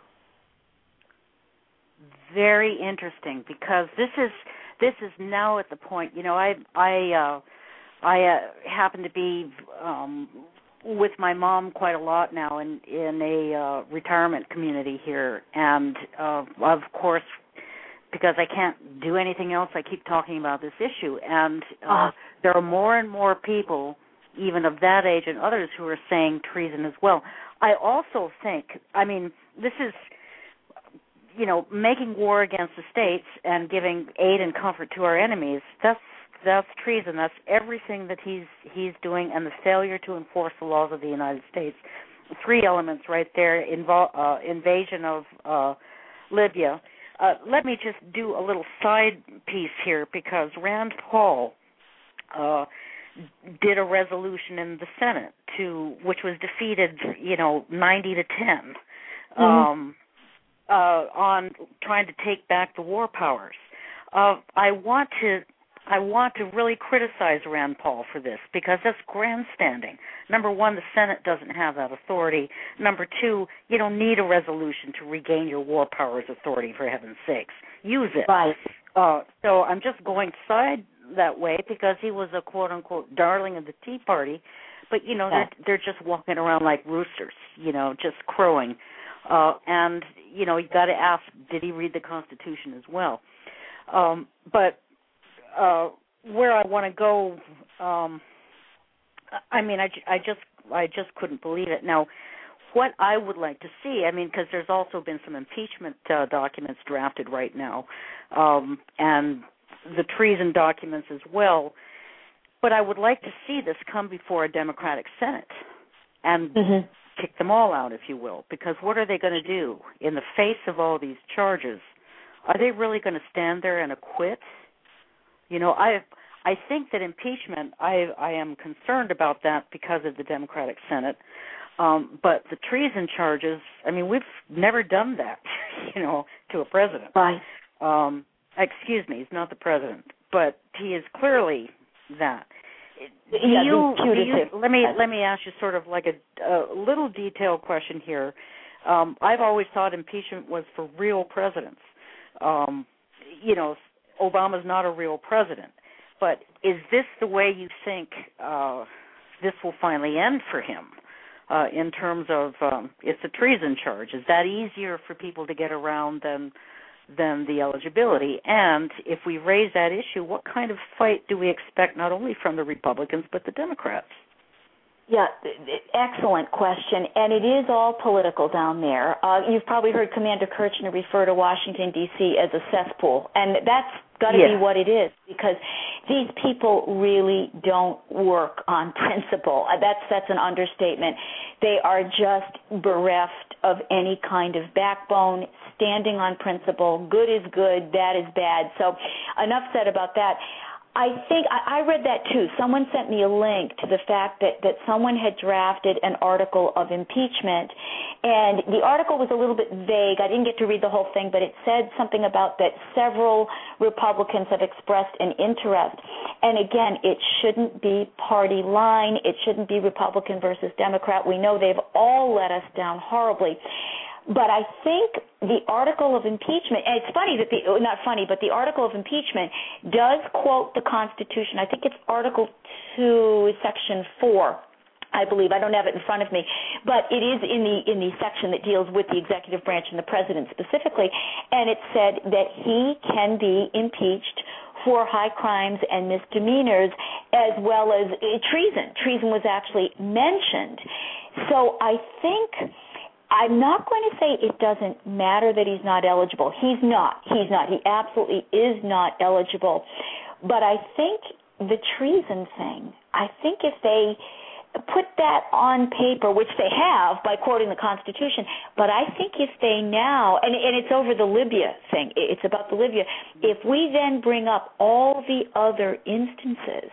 Very interesting, because this is now at the point. I happen to be with my mom quite a lot now in a retirement community here, and of course, because I can't do anything else, I keep talking about this issue, and there are more and more people, even of that age and others, who are saying treason as well. I also think, this is, making war against the states and giving aid and comfort to our enemies. That's treason. That's everything that he's doing, and the failure to enforce the laws of the United States. 3 elements right there: invasion of Libya. Let me just do a little side piece here, because Rand Paul did a resolution in the Senate which was defeated, 90 to 10, on trying to take back the war powers. I want to really criticize Rand Paul for this, because that's grandstanding. Number one, the Senate doesn't have that authority. Number two, you don't need a resolution to regain your war powers authority, for heaven's sakes. Use it. Right. So I'm just going side that way because he was a quote-unquote darling of the Tea Party, but, they're just walking around like roosters, just crowing. And, you got to ask, did he read the Constitution as well? But where I want to go, I just couldn't believe it. Now, what I would like to see, because there's also been some impeachment documents drafted right now, and the treason documents as well, but I would like to see this come before a Democratic Senate and kick them all out, if you will, because what are they going to do in the face of all these charges? Are they really going to stand there and acquit? I think that impeachment, I am concerned about that because of the Democratic Senate. But the treason charges, we've never done that, to a president. Right. Excuse me, he's not the president, but he is clearly that. Let me ask you sort of like a little detailed question here. I've always thought impeachment was for real presidents. Obama's not a real president. But is this the way you think this will finally end for him in terms of it's a treason charge? Is that easier for people to get around than the eligibility? And if we raise that issue, what kind of fight do we expect not only from the Republicans but the Democrats? Yeah, excellent question, and it is all political down there. You've probably heard Commander Kirchner refer to Washington, D.C. as a cesspool, and that's got to be what it is, because these people really don't work on principle. That's an understatement. They are just bereft of any kind of backbone, standing on principle. Good is good, bad is bad. So enough said about that. I think I read that too. Someone sent me a link to the fact that someone had drafted an article of impeachment, and the article was a little bit vague. I didn't get to read the whole thing, but it said something about that several Republicans have expressed an interest. And again, it shouldn't be party line. It shouldn't be Republican versus Democrat. We know they've all let us down horribly. But I think the article of impeachment, and it's funny that not funny, but the article of impeachment does quote the Constitution. I think it's Article 2, Section 4, I believe. I don't have it in front of me, but it is in the section that deals with the executive branch and the president specifically, and it said that he can be impeached for high crimes and misdemeanors as well as treason. Treason was actually mentioned. So I think, I'm not going to say it doesn't matter that he's not eligible. He's not. He absolutely is not eligible. But I think the treason thing, I think if they put that on paper, which they have by quoting the Constitution, but I think if they now, and it's over the Libya thing, it's about the Libya, if we then bring up all the other instances,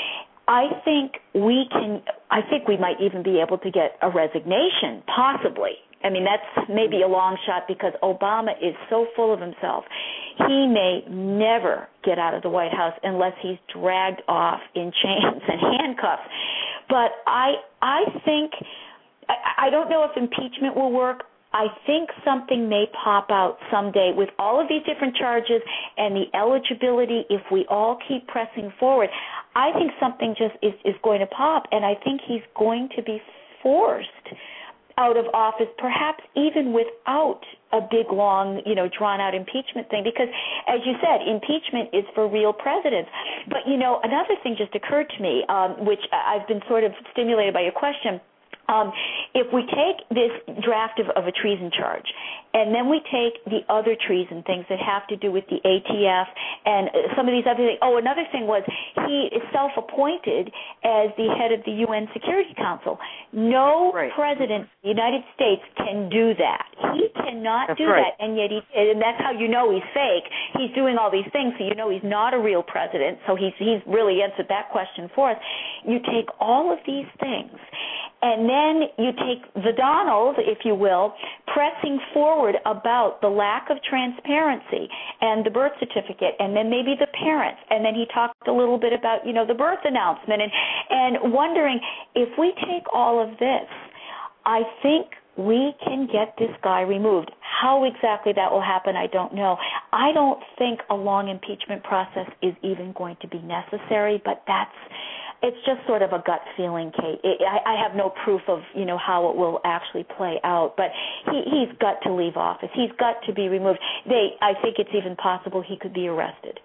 I think we might even be able to get a resignation, possibly. I mean, that's maybe a long shot because Obama is so full of himself. He may never get out of the White House unless he's dragged off in chains and handcuffs. But I think, I don't know if impeachment will work. I think something may pop out someday with all of these different charges and the eligibility if we all keep pressing forward. I think something just is going to pop, and I think he's going to be forced out of office, perhaps even without a big, long, drawn-out impeachment thing, because, as you said, impeachment is for real presidents. But, another thing just occurred to me, which I've been sort of stimulated by your question. If we take this draft of a treason charge, and then we take the other treason things that have to do with the ATF and some of these other things. Oh, another thing was he is self-appointed as the head of the UN Security Council. No president of the United States can do that. He cannot do that, and yet and that's how you know he's fake. He's doing all these things, so you know he's not a real president, so he's really answered that question for us. You take all of these things, and then you take the Donald, if you will, pressing forward about the lack of transparency and the birth certificate, and then maybe the parents, and then he talked a little bit about, the birth announcement, and wondering if we take all of this, I think we can get this guy removed. How exactly that will happen, I don't know. I don't think a long impeachment process is even going to be necessary, but it's just sort of a gut feeling, Kate. I have no proof of, how it will actually play out, but he's got to leave office. He's got to be removed. I think it's even possible he could be arrested.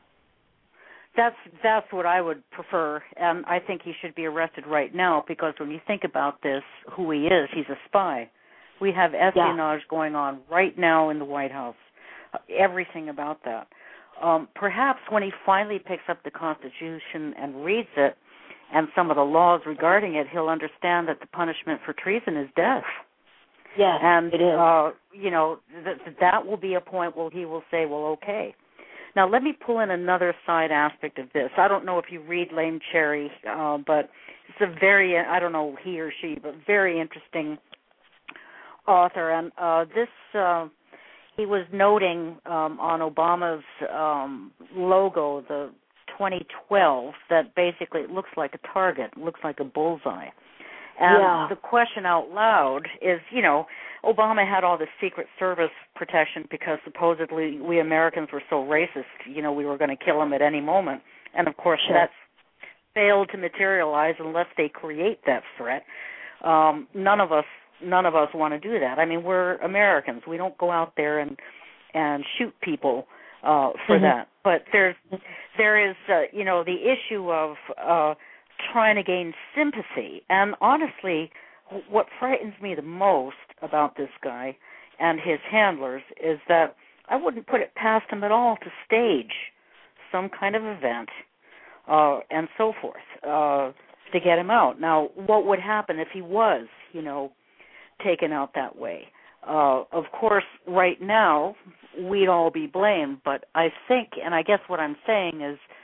That's what I would prefer, and I think he should be arrested right now because when you think about this, who he is, he's a spy. We have espionage going on right now in the White House, everything about that. Perhaps when he finally picks up the Constitution and reads it and some of the laws regarding it, he'll understand that the punishment for treason is death. Yes, and, it is. That will be a point where he will say, well, okay. Now, let me pull in another side aspect of this. I don't know if you read Lame Cherry, but it's a very, I don't know he or she, but very interesting author. And he was noting on Obama's logo, the 2012, that basically it looks like a target, looks like a bullseye. And the question out loud is, Obama had all this Secret Service protection because supposedly we Americans were so racist, we were going to kill him at any moment. And, of course, that's failed to materialize unless they create that threat. None of us want to do that. I mean, we're Americans. We don't go out there and shoot people for that. But there is, the issue of trying to gain sympathy. And honestly, what frightens me the most about this guy and his handlers is that I wouldn't put it past him at all to stage some kind of event and so forth to get him out. Now, what would happen if he was, taken out that way? Of course, right now, we'd all be blamed, but I think, and I guess what I'm saying is,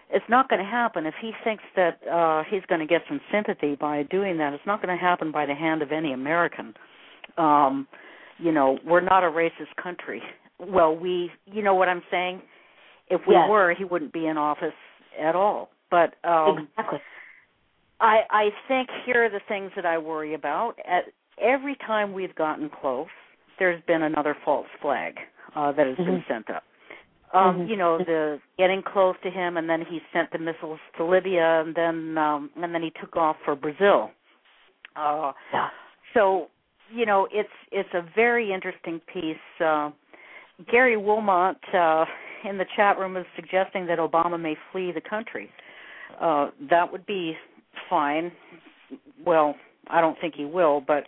it's not going to happen. If he thinks that he's going to get some sympathy by doing that, it's not going to happen by the hand of any American. We're not a racist country. Well, you know what I'm saying? If we were, he wouldn't be in office at all. But exactly. I think here are the things that I worry about. Every time we've gotten close, there's been another false flag that has been sent up. The getting close to him, and then he sent the missiles to Libya, and then he took off for Brazil. So, it's a very interesting piece. Gary Wilmot in the chat room is suggesting that Obama may flee the country. That would be fine. Well, I don't think he will, but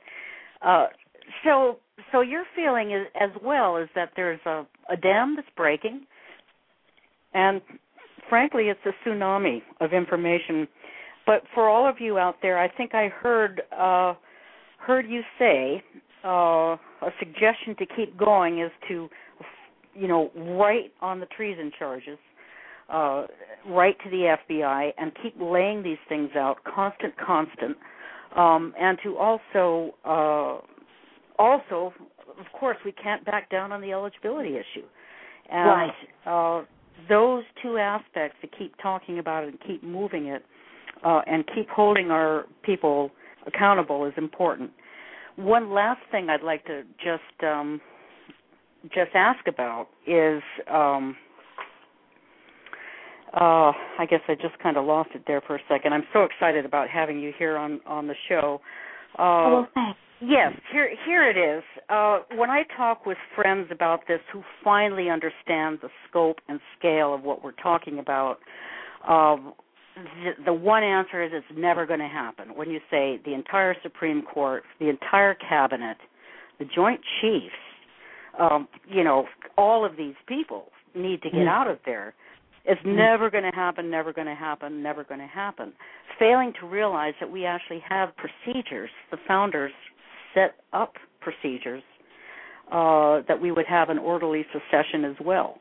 so your feeling is, as well, is that there's a dam that's breaking, and frankly, it's a tsunami of information. But for all of you out there, I think I heard you say a suggestion to keep going is to, write on the treason charges, write to the FBI, and keep laying these things out, constant, and to also, of course, we can't back down on the eligibility issue. And, right. Those two aspects, to keep talking about it and keep moving it, and keep holding our people accountable, is important. One last thing I'd like to just ask about is, I guess I just kind of lost it there for a second. I'm so excited about having you here on the show. Thanks. Yes, here it is. When I talk with friends about this who finally understand the scope and scale of what we're talking about, the one answer is it's never going to happen. When you say the entire Supreme Court, the entire cabinet, the Joint Chiefs, all of these people need to get out of there. It's never going to happen, never going to happen, never going to happen. Failing to realize that we actually have procedures. The founders set up procedures that we would have an orderly succession as well.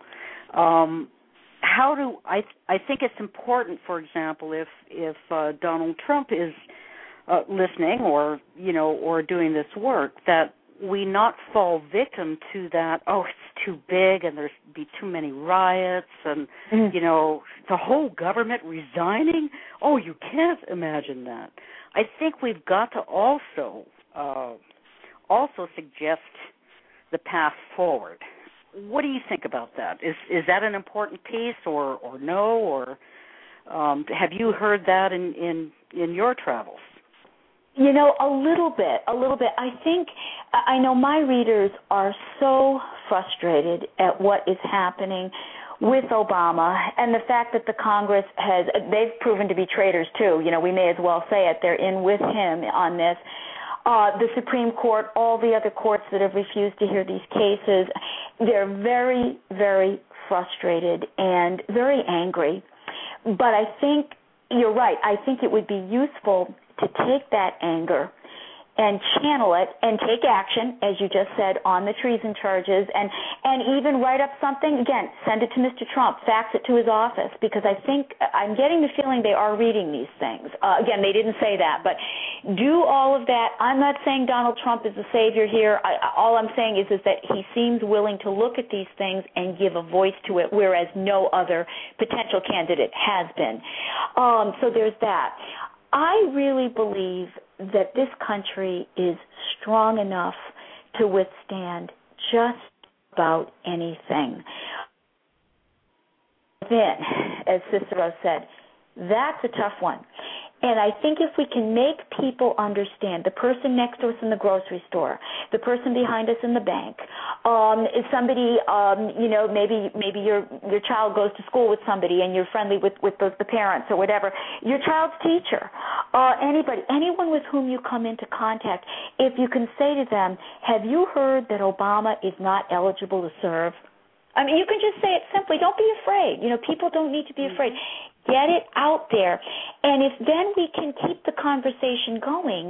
I think it's important, for example, if Donald Trump is listening or doing this work, that we not fall victim to that, it's too big and there's be too many riots and, the whole government resigning. Oh, you can't imagine that. I think we've got to also suggest the path forward. What do you think about that? Is that an important piece or no? Or have you heard that in your travels? A little bit. I know my readers are so frustrated at what is happening with Obama and the fact that the Congress they've proven to be traitors too. We may as well say it. They're in with him on this. The Supreme Court, all the other courts that have refused to hear these cases, they're very, very frustrated and very angry. But I think you're right. I think it would be useful to take that anger and channel it and take action, as you just said, on the treason charges, and even write up something, again, send it to Mr. Trump, fax it to his office, because I think I'm getting the feeling they are reading these things. Again, they didn't say that, but do all of that. I'm not saying Donald Trump is the savior here. All I'm saying is that he seems willing to look at these things and give a voice to it, whereas no other potential candidate has been. So there's that. I really believe that this country is strong enough to withstand just about anything. Then, as Cicero said, that's a tough one. And I think if we can make people understand, the person next to us in the grocery store, the person behind us in the bank, somebody, maybe your child goes to school with somebody and you're friendly with the parents or whatever, your child's teacher, anyone with whom you come into contact, if you can say to them, have you heard that Obama is not eligible to serve? I mean, you can just say it simply. Don't be afraid. People don't need to be afraid. Get it out there. And if then we can keep the conversation going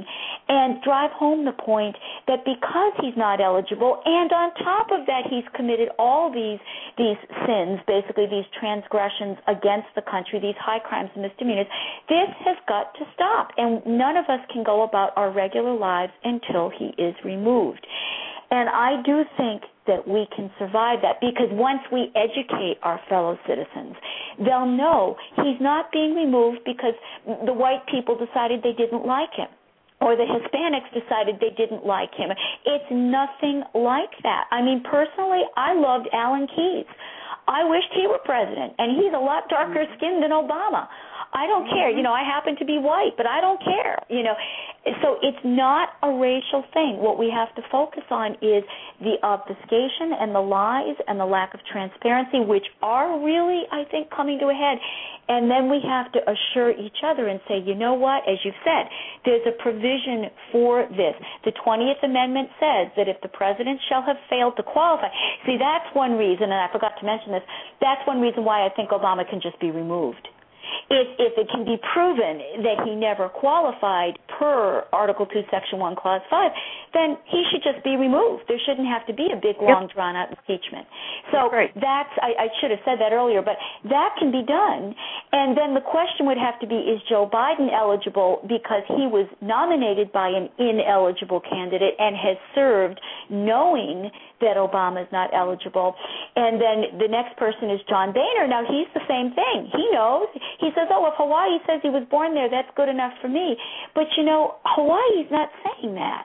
and drive home the point that because he's not eligible, and on top of that he's committed all these sins, basically these transgressions against the country, these high crimes and misdemeanors, this has got to stop. And none of us can go about our regular lives until he is removed. And I do think that we can survive that, because once we educate our fellow citizens, they'll know he's not being removed because the white people decided they didn't like him, or the Hispanics decided they didn't like him. It's nothing like that. I mean, personally, I loved Alan Keyes. I wished he were president, and he's a lot darker skinned than Obama. I don't care. I happen to be white, but I don't care. So it's not a racial thing. What we have to focus on is the obfuscation and the lies and the lack of transparency, which are really, I think, coming to a head. And then we have to assure each other and say, you know what, as you've said, there's a provision for this. The 20th Amendment says that if the president shall have failed to qualify, see, that's one reason, and I forgot to mention this, that's one reason why I think Obama can just be removed. If it can be proven that he never qualified per Article 2, Section 1, Clause 5, then he should just be removed. There shouldn't have to be a big, long, drawn-out impeachment. So that's, I should have said that earlier, but that can be done. And then the question would have to be, is Joe Biden eligible because he was nominated by an ineligible candidate and has served knowing that Obama is not eligible? And then the next person is John Boehner. Now, he's the same thing. He knows. He says, if Hawaii says he was born there, that's good enough for me. But, Hawaii's not saying that.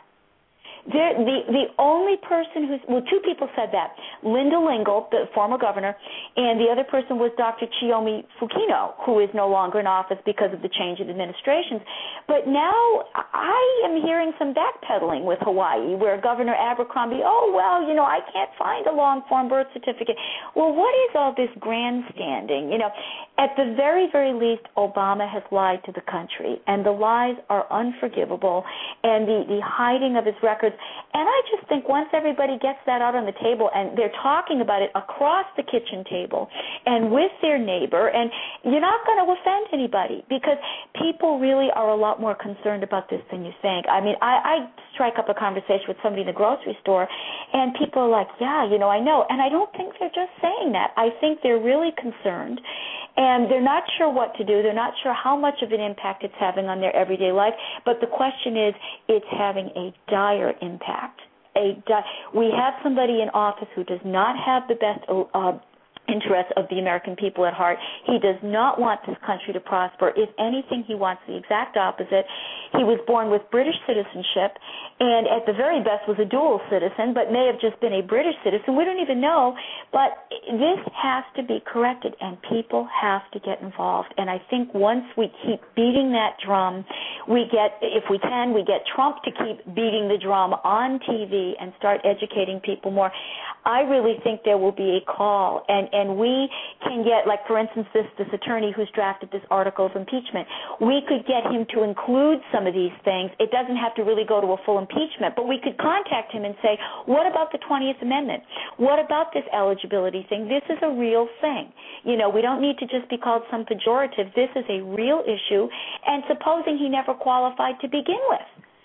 The only person two people said that. Linda Lingle, the former governor, and the other person was Dr. Chiyomi Fukino, who is no longer in office because of the change in administrations. But now I am hearing some backpedaling with Hawaii, where Governor Abercrombie, I can't find a long-form birth certificate. Well, what is all this grandstanding? At the very, very least, Obama has lied to the country, and the lies are unforgivable, and the hiding of his records. And I just think once everybody gets that out on the table and they're talking about it across the kitchen table and with their neighbor, and you're not going to offend anybody, because people really are a lot more concerned about this than you think. I mean, I strike up a conversation with somebody in the grocery store, and people are like, I know. And I don't think they're just saying that. I think they're really concerned, and they're not sure what to do. They're not sure how much of an impact it's having on their everyday life. But the question is, it's having a dire impact. We have somebody in office who does not have the best interests of the American people at heart. He does not want this country to prosper. If anything, he wants the exact opposite. He was born with British citizenship, and at the very best was a dual citizen, but may have just been a British citizen. We don't even know. But this has to be corrected, and people have to get involved. And I think once we keep beating that drum, if we get Trump to keep beating the drum on TV and start educating people more, I really think there will be a call, and we can get, like, for instance, this attorney who's drafted this article of impeachment, we could get him to include some of these things. It doesn't have to really go to a full impeachment, but we could contact him and say, what about the 20th Amendment? What about this eligibility thing? This is a real thing. We don't need to just be called some pejorative. This is a real issue, and supposing he never qualified to begin with.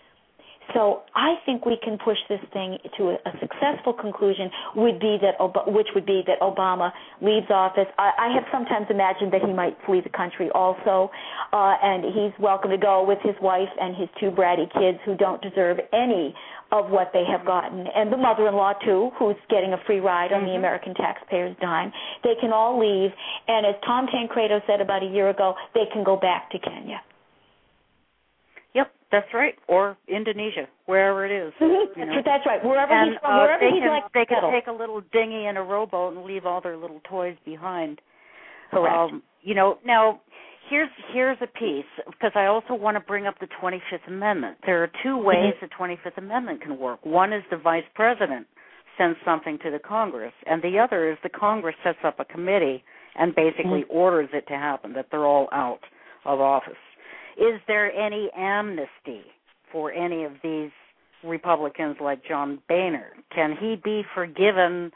So I think we can push this thing to a successful conclusion, which would be that Obama leaves office. I have sometimes imagined that he might flee the country also, and he's welcome to go with his wife and his two bratty kids who don't deserve any of what they have gotten, and the mother-in-law, too, who's getting a free ride on the American taxpayers' dime. They can all leave, and as Tom Tancredo said about a year ago, they can go back to Kenya. Yep, that's right. Or Indonesia, wherever it is. That's right. Wherever he's from, wherever he'd like to They can settle. take a little dinghy and a rowboat and leave all their little toys behind. Correct. Now, here's a piece, because I also want to bring up the 25th Amendment. There are two ways the 25th Amendment can work. One is the vice president sends something to the Congress, and the other is the Congress sets up a committee and basically orders it to happen, that they're all out of office. Is there any amnesty for any of these Republicans like John Boehner? Can he be forgiven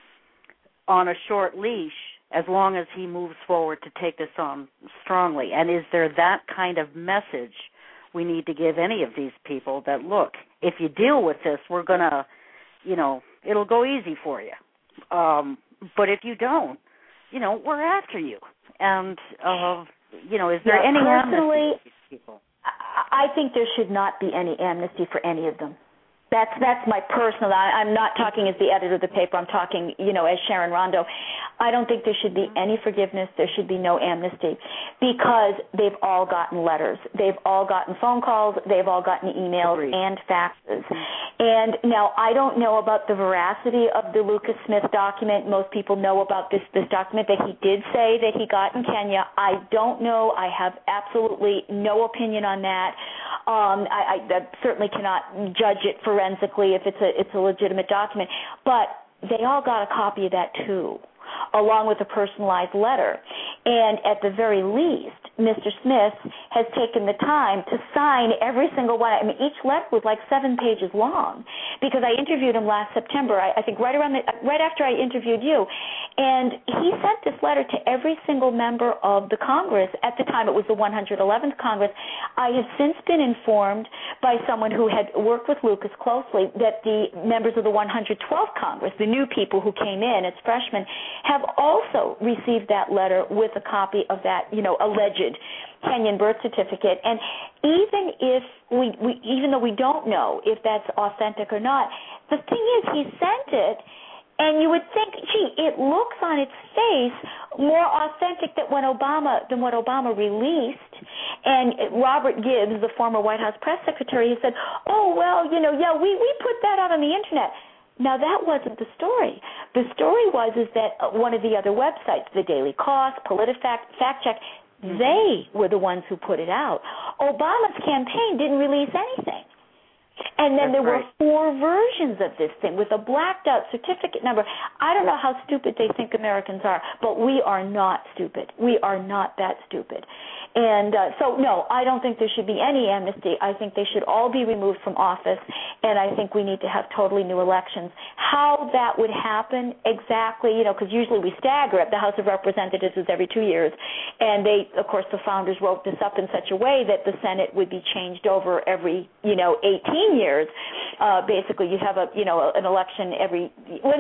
on a short leash as long as he moves forward to take this on strongly? And is there that kind of message we need to give any of these people that, look, if you deal with this, we're going to, it'll go easy for you. But if you don't, we're after you. And, is there any amnesty for these people? I think there should not be any amnesty for any of them. That's my personal. I'm not talking as the editor of the paper. I'm talking, as Sharon Rondo. I don't think there should be any forgiveness. There should be no amnesty because they've all gotten letters. They've all gotten phone calls. They've all gotten emails and faxes. And now I don't know about the veracity of the Lucas Smith document. Most people know about this document that he did say that he got in Kenya. I don't know. I have absolutely no opinion on that. I certainly cannot judge it forensically if it's a legitimate document. But they all got a copy of that too, along with a personalized letter. And at the very least, Mr. Smith has taken the time to sign every single one. I mean, each letter was like 7 pages long because I interviewed him last September, I think right after I interviewed you. And he sent this letter to every single member of the Congress. At the time, it was the 111th Congress. I have since been informed by someone who had worked with Lucas closely that the members of the 112th Congress, the new people who came in as freshmen, have also received that letter with a copy of that, alleged Kenyan birth certificate. And even though we don't know if that's authentic or not, the thing is he sent it, and you would think, gee, it looks on its face more authentic than what Obama released. And Robert Gibbs, the former White House press secretary, he said, oh, well, we put that out on the Internet. Now, that wasn't the story. The story is that one of the other websites, the Daily Kos, PolitiFact, FactCheck, they were the ones who put it out. Obama's campaign didn't release anything. And then there were 4 versions of this thing with a blacked out certificate number. I don't know how stupid they think Americans are, but we are not stupid. We are not that stupid. And so, no, I don't think there should be any amnesty. I think they should all be removed from office, and I think we need to have totally new elections. How that would happen exactly, because usually we stagger it. The House of Representatives is every 2 years, and of course, the founders wrote this up in such a way that the Senate would be changed over every, 18 years. Basically, you have an election every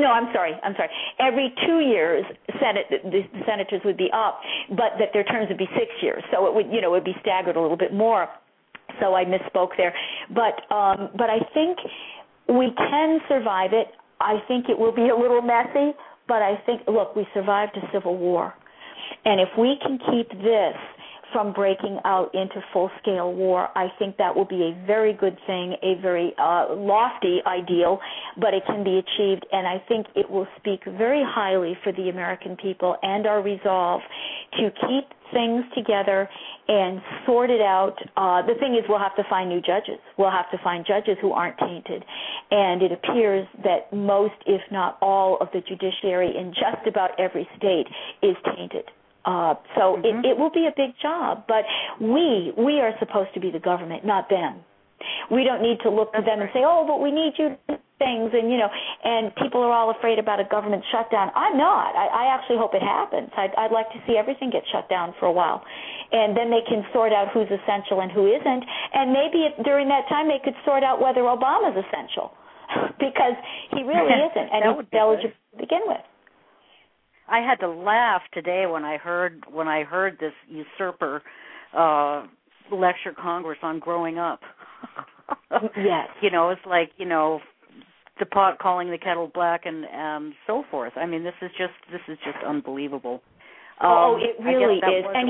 2 years. The senators would be up, but that their terms would be 6 years. So it would be staggered a little bit more. So I misspoke there, but I think we can survive it. I think it will be a little messy, but I think, look, we survived a civil war, and if we can keep this from breaking out into full-scale war, I think that will be a very good thing, a very lofty ideal, but it can be achieved, and I think it will speak very highly for the American people and our resolve to keep things together and sort it out. The thing is, we'll have to find new judges. We'll have to find judges who aren't tainted, and it appears that most, if not all, of the judiciary in just about every state is tainted. So it will be a big job, but we are supposed to be the government, not them. We don't need to look to them and say, oh, but we need you to do things, and people are all afraid about a government shutdown. I'm not. I actually hope it happens. I'd like to see everything get shut down for a while, and then they can sort out who's essential and who isn't, and maybe during that time they could sort out whether Obama's essential, because he really isn't, and he's eligible to begin with. I had to laugh today when I heard this usurper lecture Congress on growing up. Yes. It's like, the pot calling the kettle black and so forth. I mean, this is just unbelievable. It really is. And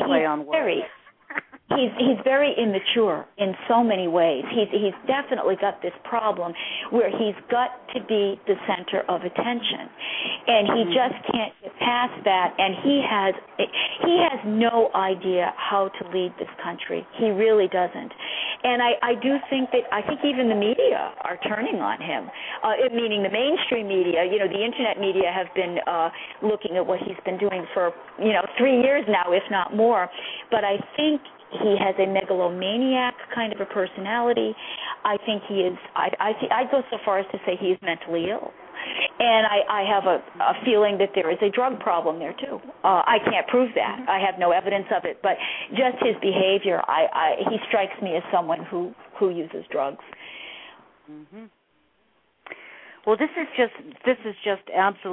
he's very immature in so many ways. He's definitely got this problem where he's got to be the center of attention, and he just can't get past that. And he has no idea how to lead this country. He really doesn't. And I think even the media are turning on him, meaning the mainstream media. The internet media have been looking at what he's been doing for 3 years now, if not more. But I think he has a megalomaniac kind of a personality. I think he is. I'd go so far as to say he is mentally ill. And I have a feeling that there is a drug problem there too. I can't prove that. I have no evidence of it, but just his behavior, he strikes me as someone who uses drugs. Mm-hmm. Well, this is just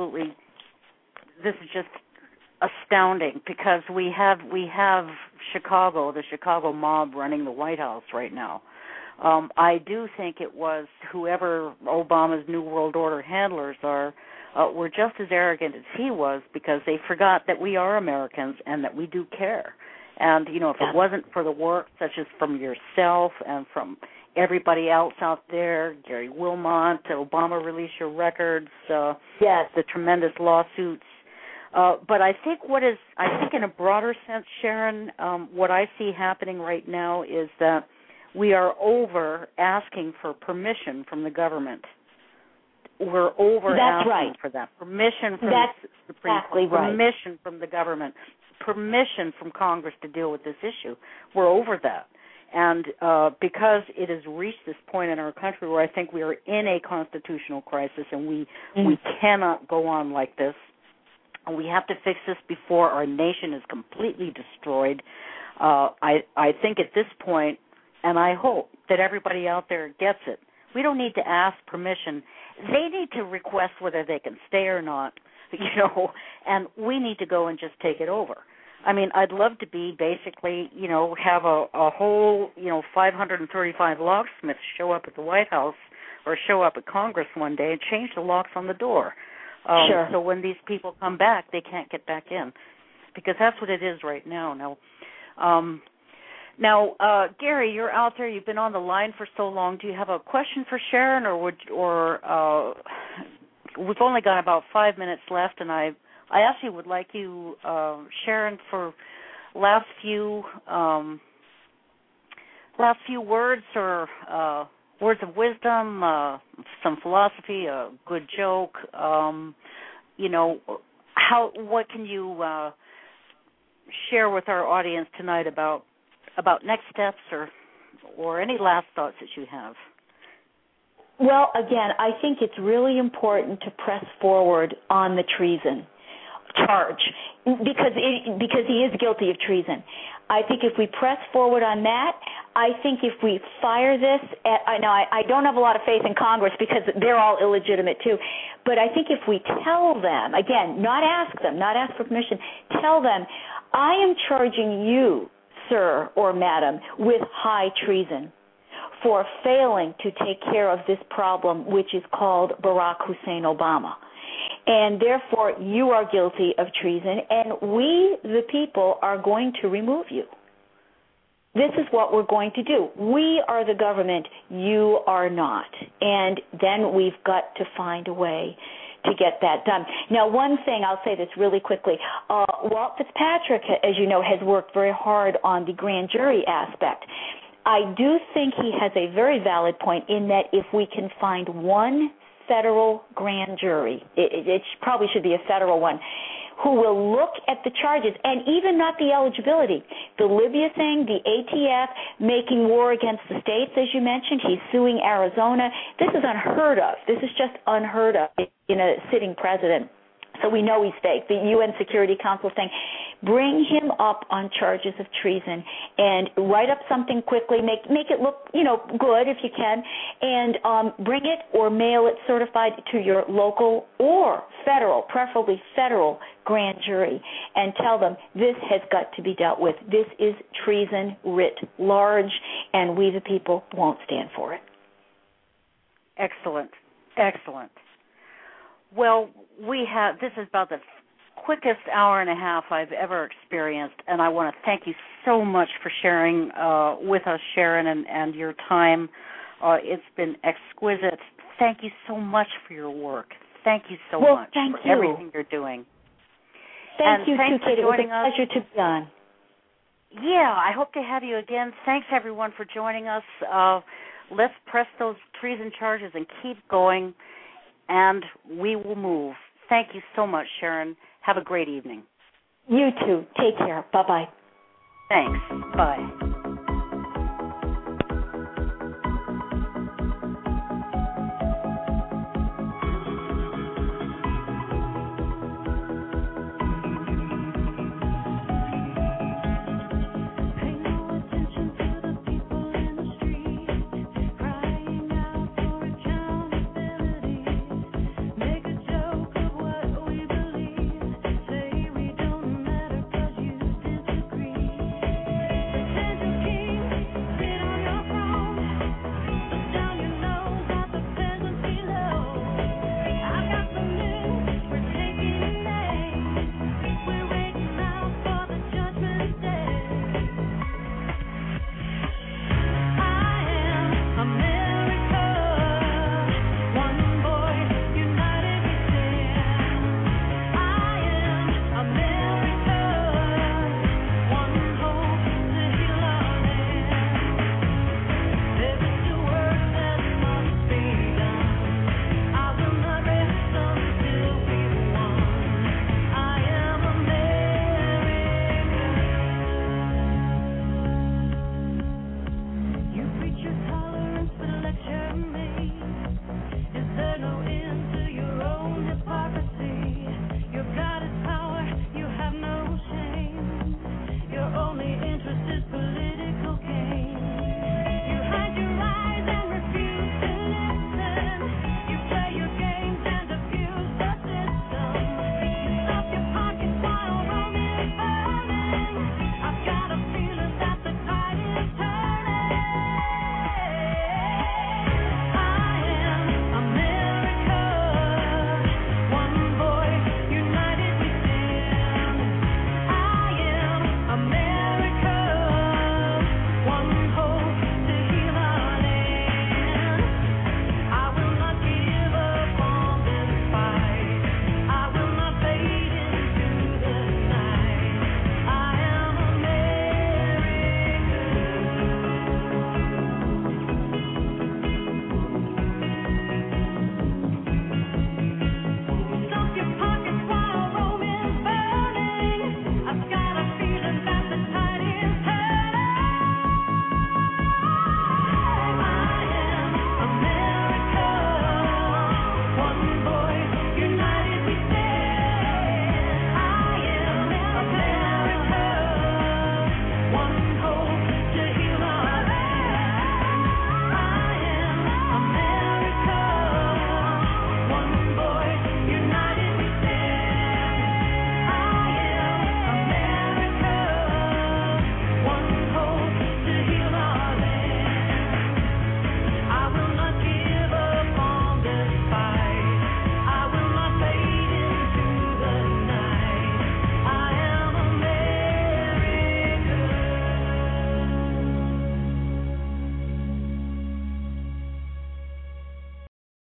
astounding, because we have Chicago, the Chicago mob running the White House right now. I do think it was whoever Obama's New World Order handlers were just as arrogant as he was, because they forgot that we are Americans and that we do care. And, if it wasn't for the work, such as from yourself and from everybody else out there, Gary Wilmot, Obama Release Your Records, yes, the tremendous lawsuits. But I think in a broader sense, Sharon, what I see happening right now is that we are over asking for permission from the government. We're over asking for that. Permission from the Supreme Court, permission from the government, permission from Congress to deal with this issue. We're over that. And because it has reached this point in our country where I think we are in a constitutional crisis, and we cannot go on like this, and we have to fix this before our nation is completely destroyed. I think at this point, and I hope that everybody out there gets it, we don't need to ask permission. They need to request whether they can stay or not, and we need to go and just take it over. I mean, I'd love to be basically, have a whole, 535 locksmiths show up at the White House or show up at Congress one day and change the locks on the door. Sure. So when these people come back, they can't get back in, because that's what it is right now. Now, Gary, you're out there. You've been on the line for so long. Do you have a question for Sharon, or we've only got about 5 minutes left, and I actually would like you, Sharon, for last few words, or words of wisdom, some philosophy, a good joke. What can you share with our audience tonight about next steps, or any last thoughts that you have? Well, again, I think it's really important to press forward on the treason charge, because he is guilty of treason. I think if we press forward on that, I think if we fire this, I don't have a lot of faith in Congress, because they're all illegitimate too, but I think if we tell them, again, not ask for permission, tell them, I am charging you, sir or madam, with high treason for failing to take care of this problem, which is called Barack Hussein Obama. And therefore, you are guilty of treason, and we, the people, are going to remove you. This is what we're going to do. We are the government. You are not. And then we've got to find a way to get that done. Now, one thing, I'll say this really quickly. Walt Fitzpatrick, as you know, has worked very hard on the grand jury aspect. I do think he has a very valid point in that if we can find one federal grand jury, it probably should be a federal one, who will look at the charges, and even not the eligibility. The Libya thing, the ATF, making war against the states, as you mentioned, he's suing Arizona. This is unheard of. This is just unheard of in a sitting president. So we know he's fake. The UN Security Council thing. Bring him up on charges of treason and write up something quickly. Make it look, good if you can, and bring it or mail it certified to your local or federal, preferably federal, grand jury, and tell them this has got to be dealt with. This is treason writ large, and we the people won't stand for it. Excellent. Well, this is about the quickest hour and a half I've ever experienced, and I want to thank you so much for sharing with us, Sharon, and your time. It's been exquisite. Thank you so much for your work. Thank you so much for everything you're doing. Thank you, too, Kate. It was a pleasure to be on. Yeah, I hope to have you again. Thanks, everyone, for joining us. Let's press those treason charges and keep going, and we will move. Thank you so much, Sharon. Have a great evening. You too. Take care. Bye-bye. Thanks. Bye.